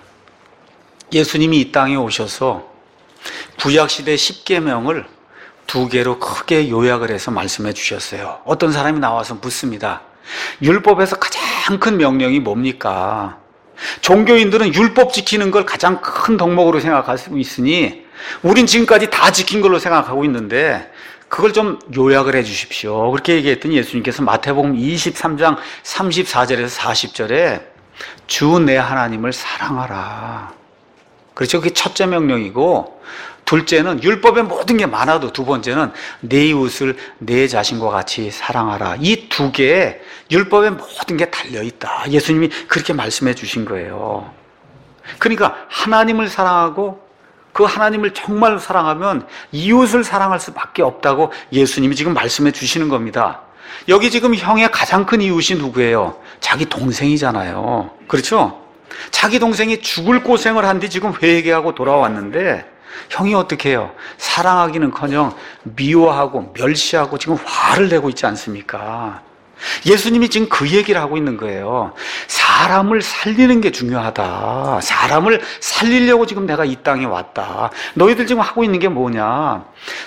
예수님이 이 땅에 오셔서 구약시대 십계명을 두 개로 크게 요약을 해서 말씀해 주셨어요. 어떤 사람이 나와서 묻습니다. 율법에서 가장 큰 명령이 뭡니까? 종교인들은 율법 지키는 걸 가장 큰 덕목으로 생각하고 있으니 우린 지금까지 다 지킨 걸로 생각하고 있는데 그걸 좀 요약을 해 주십시오. 그렇게 얘기했더니 예수님께서 마태복음 이십삼 장 삼십사 절에서 사십 절에 주 내 하나님을 사랑하라. 그렇죠? 그게 첫째 명령이고, 둘째는 율법의 모든 게 많아도 두 번째는 내 이웃을 내 자신과 같이 사랑하라. 이 두 개에 율법의 모든 게 달려있다. 예수님이 그렇게 말씀해 주신 거예요. 그러니까 하나님을 사랑하고 그 하나님을 정말 사랑하면 이웃을 사랑할 수밖에 없다고 예수님이 지금 말씀해 주시는 겁니다. 여기 지금 형의 가장 큰 이웃이 누구예요? 자기 동생이잖아요. 그렇죠? 자기 동생이 죽을 고생을 한 뒤 지금 회개하고 돌아왔는데 형이 어떻게 해요? 사랑하기는커녕 미워하고 멸시하고 지금 화를 내고 있지 않습니까? 예수님이 지금 그 얘기를 하고 있는 거예요. 사람을 살리는 게 중요하다. 사람을 살리려고 지금 내가 이 땅에 왔다. 너희들 지금 하고 있는 게 뭐냐?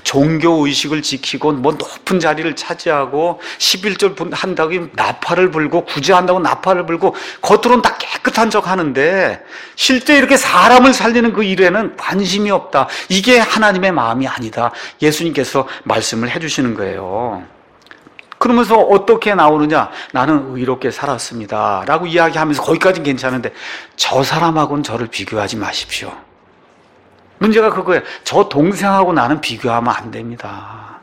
종교의식을 지키고 뭐 높은 자리를 차지하고 십일절 한다고 나팔을 불고 구제한다고 나팔을 불고 겉으로는 다 깨끗한 척 하는데 실제 이렇게 사람을 살리는 그 일에는 관심이 없다. 이게 하나님의 마음이 아니다. 예수님께서 말씀을 해주시는 거예요. 그러면서 어떻게 나오느냐? 나는 의롭게 살았습니다 라고 이야기하면서 거기까지는 괜찮은데 저 사람하고는 저를 비교하지 마십시오. 문제가 그거예요. 저 동생하고 나는 비교하면 안 됩니다.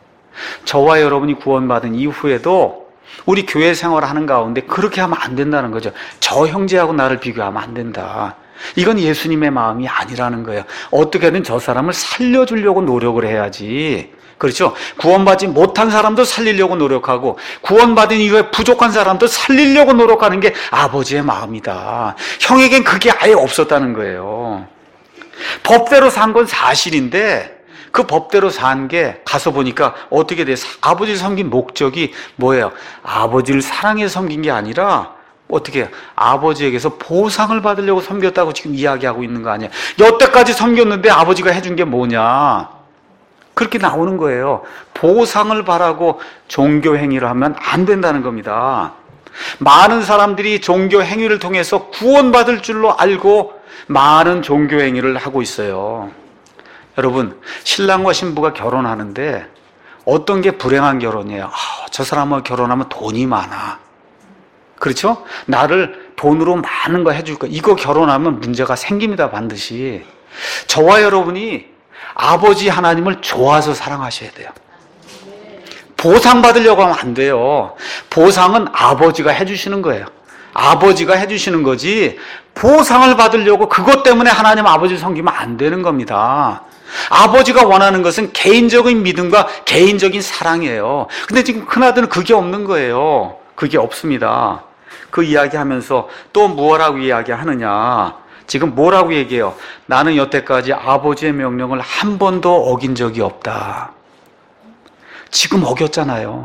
저와 여러분이 구원받은 이후에도 우리 교회 생활을 하는 가운데 그렇게 하면 안 된다는 거죠. 저 형제하고 나를 비교하면 안 된다. 이건 예수님의 마음이 아니라는 거예요. 어떻게든 저 사람을 살려주려고 노력을 해야지. 그렇죠? 구원받지 못한 사람도 살리려고 노력하고 구원받은 이후에 부족한 사람도 살리려고 노력하는 게 아버지의 마음이다. 형에겐 그게 아예 없었다는 거예요. 법대로 산 건 사실인데 그 법대로 산 게 가서 보니까 어떻게 돼? 아버지를 섬긴 목적이 뭐예요? 아버지를 사랑해 섬긴 게 아니라 어떻게 해요? 아버지에게서 보상을 받으려고 섬겼다고 지금 이야기하고 있는 거 아니에요? 여태까지 섬겼는데 아버지가 해준 게 뭐냐? 그렇게 나오는 거예요. 보상을 바라고 종교 행위를 하면 안 된다는 겁니다. 많은 사람들이 종교 행위를 통해서 구원받을 줄로 알고 많은 종교 행위를 하고 있어요. 여러분, 신랑과 신부가 결혼하는데 어떤 게 불행한 결혼이에요? 아, 저 사람하고 결혼하면 돈이 많아. 그렇죠? 나를 돈으로 많은 거 해줄 거. 이거 결혼하면 문제가 생깁니다, 반드시. 저와 여러분이 아버지 하나님을 좋아서 사랑하셔야 돼요. 보상받으려고 하면 안 돼요. 보상은 아버지가 해주시는 거예요. 아버지가 해주시는 거지 보상을 받으려고 그것 때문에 하나님 아버지를 섬기면 안 되는 겁니다. 아버지가 원하는 것은 개인적인 믿음과 개인적인 사랑이에요. 근데 지금 큰아들은 그게 없는 거예요. 그게 없습니다. 그 이야기하면서 또 뭐라고 이야기하느냐? 지금 뭐라고 얘기해요? 나는 여태까지 아버지의 명령을 한 번도 어긴 적이 없다. 지금 어겼잖아요.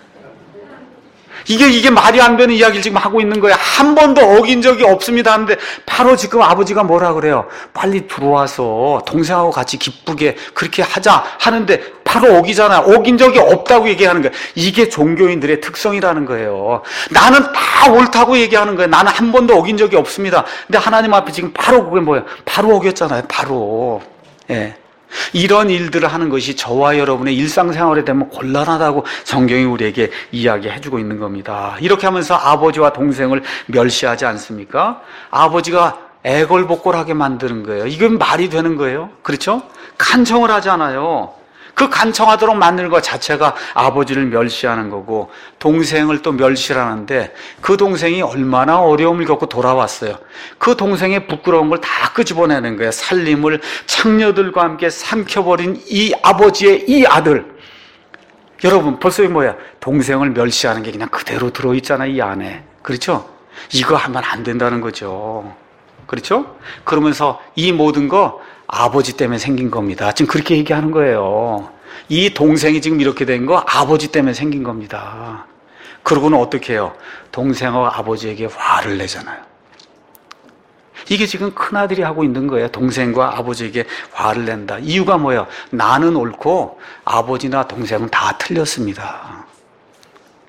이게 이게 말이 안 되는 이야기를 지금 하고 있는 거예요. 한 번도 어긴 적이 없습니다 하는데 바로 지금 아버지가 뭐라 그래요? 빨리 들어와서 동생하고 같이 기쁘게 그렇게 하자 하는데 바로 어기잖아요. 어긴 적이 없다고 얘기하는 거예요. 이게 종교인들의 특성이라는 거예요. 나는 다 옳다고 얘기하는 거예요. 나는 한 번도 어긴 적이 없습니다. 근데 하나님 앞에 지금 바로 그게 뭐예요? 바로 어겼잖아요. 바로. 예. 이런 일들을 하는 것이 저와 여러분의 일상생활에 되면 곤란하다고 성경이 우리에게 이야기해주고 있는 겁니다. 이렇게 하면서 아버지와 동생을 멸시하지 않습니까? 아버지가 애걸복걸하게 만드는 거예요. 이건 말이 되는 거예요? 그렇죠? 간청을 하지 않아요. 그 간청하도록 만드는 것 자체가 아버지를 멸시하는 거고 동생을 또 멸시하는데 그 동생이 얼마나 어려움을 겪고 돌아왔어요. 그 동생의 부끄러운 걸 다 끄집어내는 거예요. 살림을 창녀들과 함께 삼켜버린 이 아버지의 이 아들. 여러분 벌써 이 뭐야? 동생을 멸시하는 게 그냥 그대로 들어있잖아요. 이 안에. 그렇죠? 이거 하면 안 된다는 거죠. 그렇죠? 그러면서 이 모든 거 아버지 때문에 생긴 겁니다. 지금 그렇게 얘기하는 거예요. 이 동생이 지금 이렇게 된 거 아버지 때문에 생긴 겁니다. 그러고는 어떻게 해요? 동생과 아버지에게 화를 내잖아요. 이게 지금 큰아들이 하고 있는 거예요. 동생과 아버지에게 화를 낸다. 이유가 뭐예요? 나는 옳고 아버지나 동생은 다 틀렸습니다.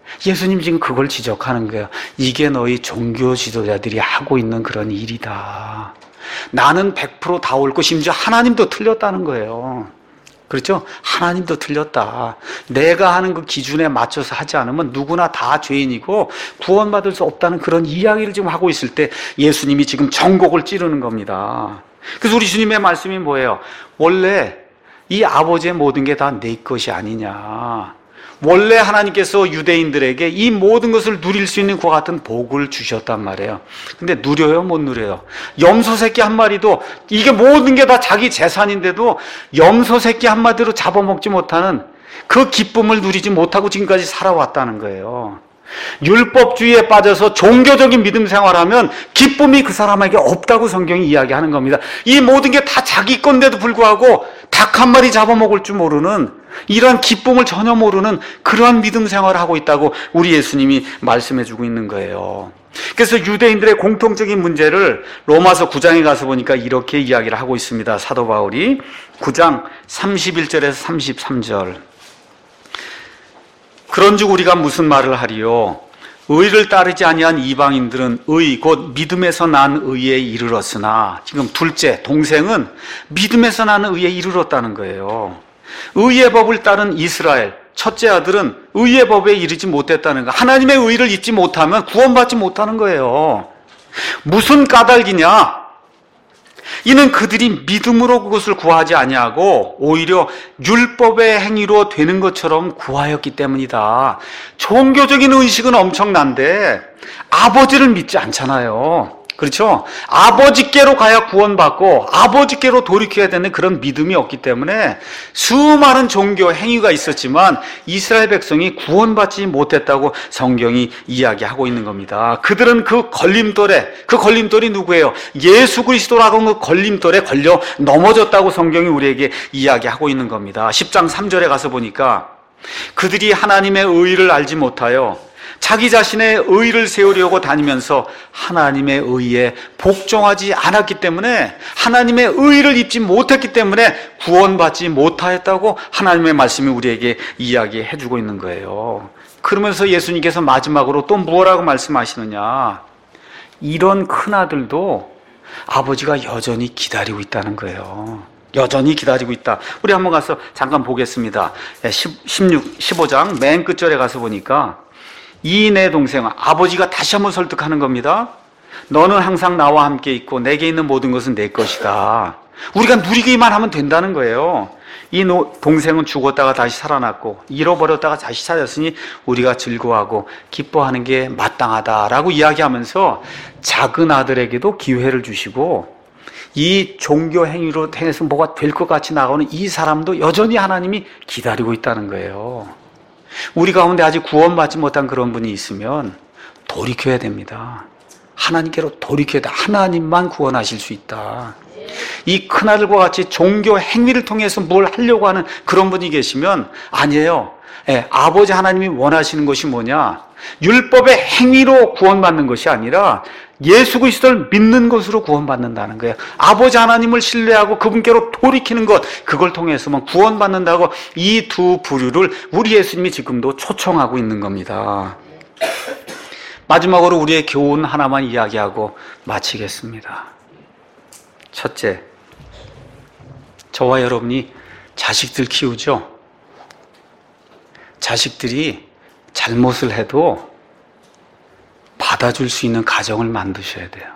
예수님 지금 그걸 지적하는 거예요. 이게 너희 종교 지도자들이 하고 있는 그런 일이다. 나는 백 퍼센트 다 옳고 심지어 하나님도 틀렸다는 거예요. 그렇죠? 하나님도 틀렸다. 내가 하는 그 기준에 맞춰서 하지 않으면 누구나 다 죄인이고 구원받을 수 없다는 그런 이야기를 지금 하고 있을 때 예수님이 지금 전곡을 찌르는 겁니다. 그래서 우리 주님의 말씀이 뭐예요? 원래 이 아버지의 모든 게 다 내 것이 아니냐. 원래 하나님께서 유대인들에게 이 모든 것을 누릴 수 있는 그와 같은 복을 주셨단 말이에요. 근데 누려요? 못 누려요? 염소 새끼 한 마리도 이게 모든 게 다 자기 재산인데도 염소 새끼 한 마리로 잡아먹지 못하는 그 기쁨을 누리지 못하고 지금까지 살아왔다는 거예요. 율법주의에 빠져서 종교적인 믿음 생활하면 기쁨이 그 사람에게 없다고 성경이 이야기하는 겁니다. 이 모든 게 다 자기 건데도 불구하고 닭 한 마리 잡아먹을 줄 모르는, 이러한 기쁨을 전혀 모르는 그러한 믿음 생활을 하고 있다고 우리 예수님이 말씀해주고 있는 거예요. 그래서 유대인들의 공통적인 문제를 로마서 구 장에 가서 보니까 이렇게 이야기를 하고 있습니다. 사도 바울이 구 장 삼십일 절에서 삼십삼 절. 그런즉 우리가 무슨 말을 하리요? 의를 따르지 아니한 이방인들은 의 곧 믿음에서 난 의에 이르렀으나, 지금 둘째 동생은 믿음에서 나는 의에 이르렀다는 거예요. 의의 법을 따른 이스라엘 첫째 아들은 의의 법에 이르지 못했다는 거. 하나님의 의를 잊지 못하면 구원받지 못하는 거예요. 무슨 까닭이냐? 이는 그들이 믿음으로 그것을 구하지 아니하고 오히려 율법의 행위로 되는 것처럼 구하였기 때문이다. 종교적인 의식은 엄청난데 아버지를 믿지 않잖아요. 그렇죠? 아버지께로 가야 구원받고 아버지께로 돌이켜야 되는 그런 믿음이 없기 때문에 수많은 종교 행위가 있었지만 이스라엘 백성이 구원받지 못했다고 성경이 이야기하고 있는 겁니다. 그들은 그 걸림돌에, 그 걸림돌이 누구예요? 예수 그리스도라고 하는 그 걸림돌에 걸려 넘어졌다고 성경이 우리에게 이야기하고 있는 겁니다. 십 장 삼 절에 가서 보니까 그들이 하나님의 의를 알지 못하여 자기 자신의 의를 세우려고 다니면서 하나님의 의에 복종하지 않았기 때문에, 하나님의 의를 입지 못했기 때문에 구원받지 못하였다고 하나님의 말씀이 우리에게 이야기해 주고 있는 거예요. 그러면서 예수님께서 마지막으로 또 무엇라고 말씀하시느냐? 이런 큰아들도 아버지가 여전히 기다리고 있다는 거예요. 여전히 기다리고 있다. 우리 한번 가서 잠깐 보겠습니다. 십육, 십오 장 맨 끝절에 가서 보니까 이 내 동생아, 아버지가 다시 한번 설득하는 겁니다. 너는 항상 나와 함께 있고 내게 있는 모든 것은 내 것이다. 우리가 누리기만 하면 된다는 거예요. 이 동생은 죽었다가 다시 살아났고 잃어버렸다가 다시 찾았으니 우리가 즐거워하고 기뻐하는 게 마땅하다라고 이야기하면서 작은 아들에게도 기회를 주시고, 이 종교 행위로 행해서 뭐가 될 것 같이 나가는 이 사람도 여전히 하나님이 기다리고 있다는 거예요. 우리 가운데 아직 구원받지 못한 그런 분이 있으면 돌이켜야 됩니다. 하나님께로 돌이켜야 돼. 하나님만 구원하실 수 있다. 이 큰아들과 같이 종교 행위를 통해서 뭘 하려고 하는 그런 분이 계시면 아니에요. 예, 아버지 하나님이 원하시는 것이 뭐냐? 율법의 행위로 구원받는 것이 아니라 예수 그리스도를 믿는 것으로 구원받는다는 거예요. 아버지 하나님을 신뢰하고 그분께로 돌이키는 것, 그걸 통해서만 구원받는다고 이 두 부류를 우리 예수님이 지금도 초청하고 있는 겁니다. 마지막으로 우리의 교훈 하나만 이야기하고 마치겠습니다. 첫째, 저와 여러분이 자식들 키우죠? 자식들이 잘못을 해도 받아줄 수 있는 가정을 만드셔야 돼요.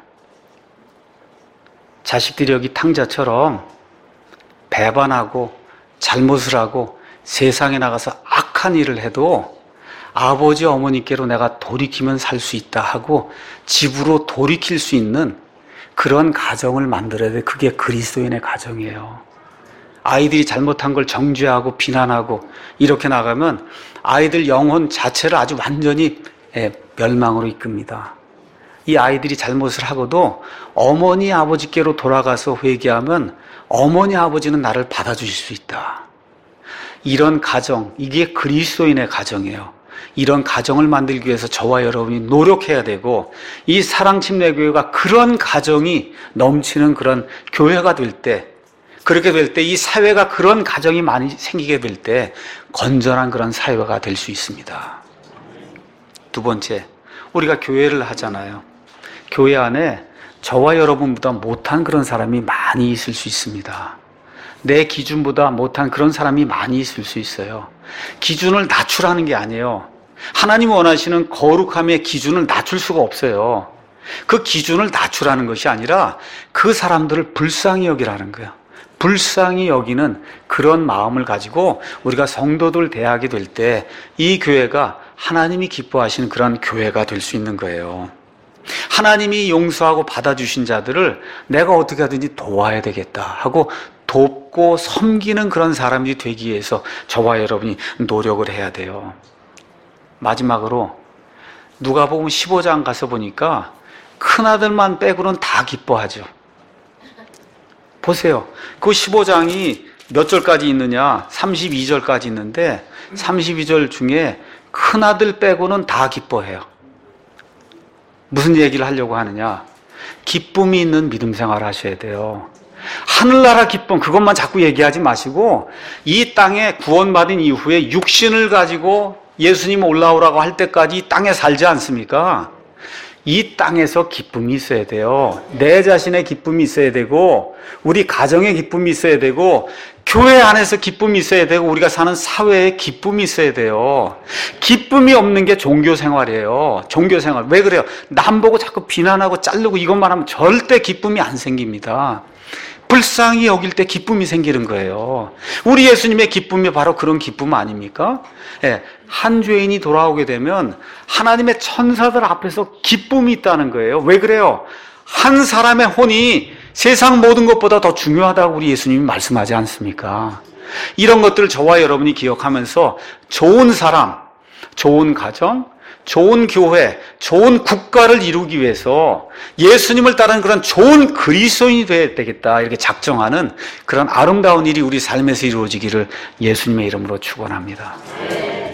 자식들이 여기 탕자처럼 배반하고 잘못을 하고 세상에 나가서 악한 일을 해도 아버지 어머니께로 내가 돌이키면 살 수 있다 하고 집으로 돌이킬 수 있는 그런 가정을 만들어야 돼. 그게 그리스도인의 가정이에요. 아이들이 잘못한 걸 정죄하고 비난하고 이렇게 나가면 아이들 영혼 자체를 아주 완전히 멸망으로 이끕니다. 이 아이들이 잘못을 하고도 어머니 아버지께로 돌아가서 회개하면 어머니 아버지는 나를 받아주실 수 있다. 이런 가정, 이게 그리스도인의 가정이에요. 이런 가정을 만들기 위해서 저와 여러분이 노력해야 되고, 이 사랑침례교회가 그런 가정이 넘치는 그런 교회가 될 때, 그렇게 될 때 이 사회가 그런 가정이 많이 생기게 될 때 건전한 그런 사회가 될 수 있습니다. 두 번째, 우리가 교회를 하잖아요. 교회 안에 저와 여러분보다 못한 그런 사람이 많이 있을 수 있습니다. 내 기준보다 못한 그런 사람이 많이 있을 수 있어요. 기준을 낮추라는 게 아니에요. 하나님 원하시는 거룩함의 기준을 낮출 수가 없어요. 그 기준을 낮추라는 것이 아니라 그 사람들을 불쌍히 여기라는 거예요. 불쌍히 여기는 그런 마음을 가지고 우리가 성도들 대하게 될 때 이 교회가 하나님이 기뻐하시는 그런 교회가 될 수 있는 거예요. 하나님이 용서하고 받아주신 자들을 내가 어떻게 하든지 도와야 되겠다 하고 돕고 섬기는 그런 사람이 되기 위해서 저와 여러분이 노력을 해야 돼요. 마지막으로 누가복음 십오 장 가서 보니까 큰아들만 빼고는 다 기뻐하죠. 보세요. 그 십오 장이 몇 절까지 있느냐? 삼십이 절까지 있는데 삼십이 절 중에 큰아들 빼고는 다 기뻐해요. 무슨 얘기를 하려고 하느냐? 기쁨이 있는 믿음 생활을 하셔야 돼요. 하늘나라 기쁨 그것만 자꾸 얘기하지 마시고 이 땅에 구원받은 이후에 육신을 가지고 예수님 올라오라고 할 때까지 이 땅에 살지 않습니까? 이 땅에서 기쁨이 있어야 돼요. 내 자신의 기쁨이 있어야 되고 우리 가정의 기쁨이 있어야 되고 교회 안에서 기쁨이 있어야 되고 우리가 사는 사회에 기쁨이 있어야 돼요. 기쁨이 없는 게 종교생활이에요. 종교생활. 왜 그래요? 남 보고 자꾸 비난하고 자르고 이것만 하면 절대 기쁨이 안 생깁니다. 불쌍히 여길 때 기쁨이 생기는 거예요. 우리 예수님의 기쁨이 바로 그런 기쁨 아닙니까? 예, 한 죄인이 돌아오게 되면 하나님의 천사들 앞에서 기쁨이 있다는 거예요. 왜 그래요? 한 사람의 혼이 세상 모든 것보다 더 중요하다고 우리 예수님이 말씀하지 않습니까? 이런 것들을 저와 여러분이 기억하면서 좋은 사람, 좋은 가정, 좋은 교회, 좋은 국가를 이루기 위해서 예수님을 따르는 그런 좋은 그리스도인이 되어야 되겠다 이렇게 작정하는 그런 아름다운 일이 우리 삶에서 이루어지기를 예수님의 이름으로 축원합니다.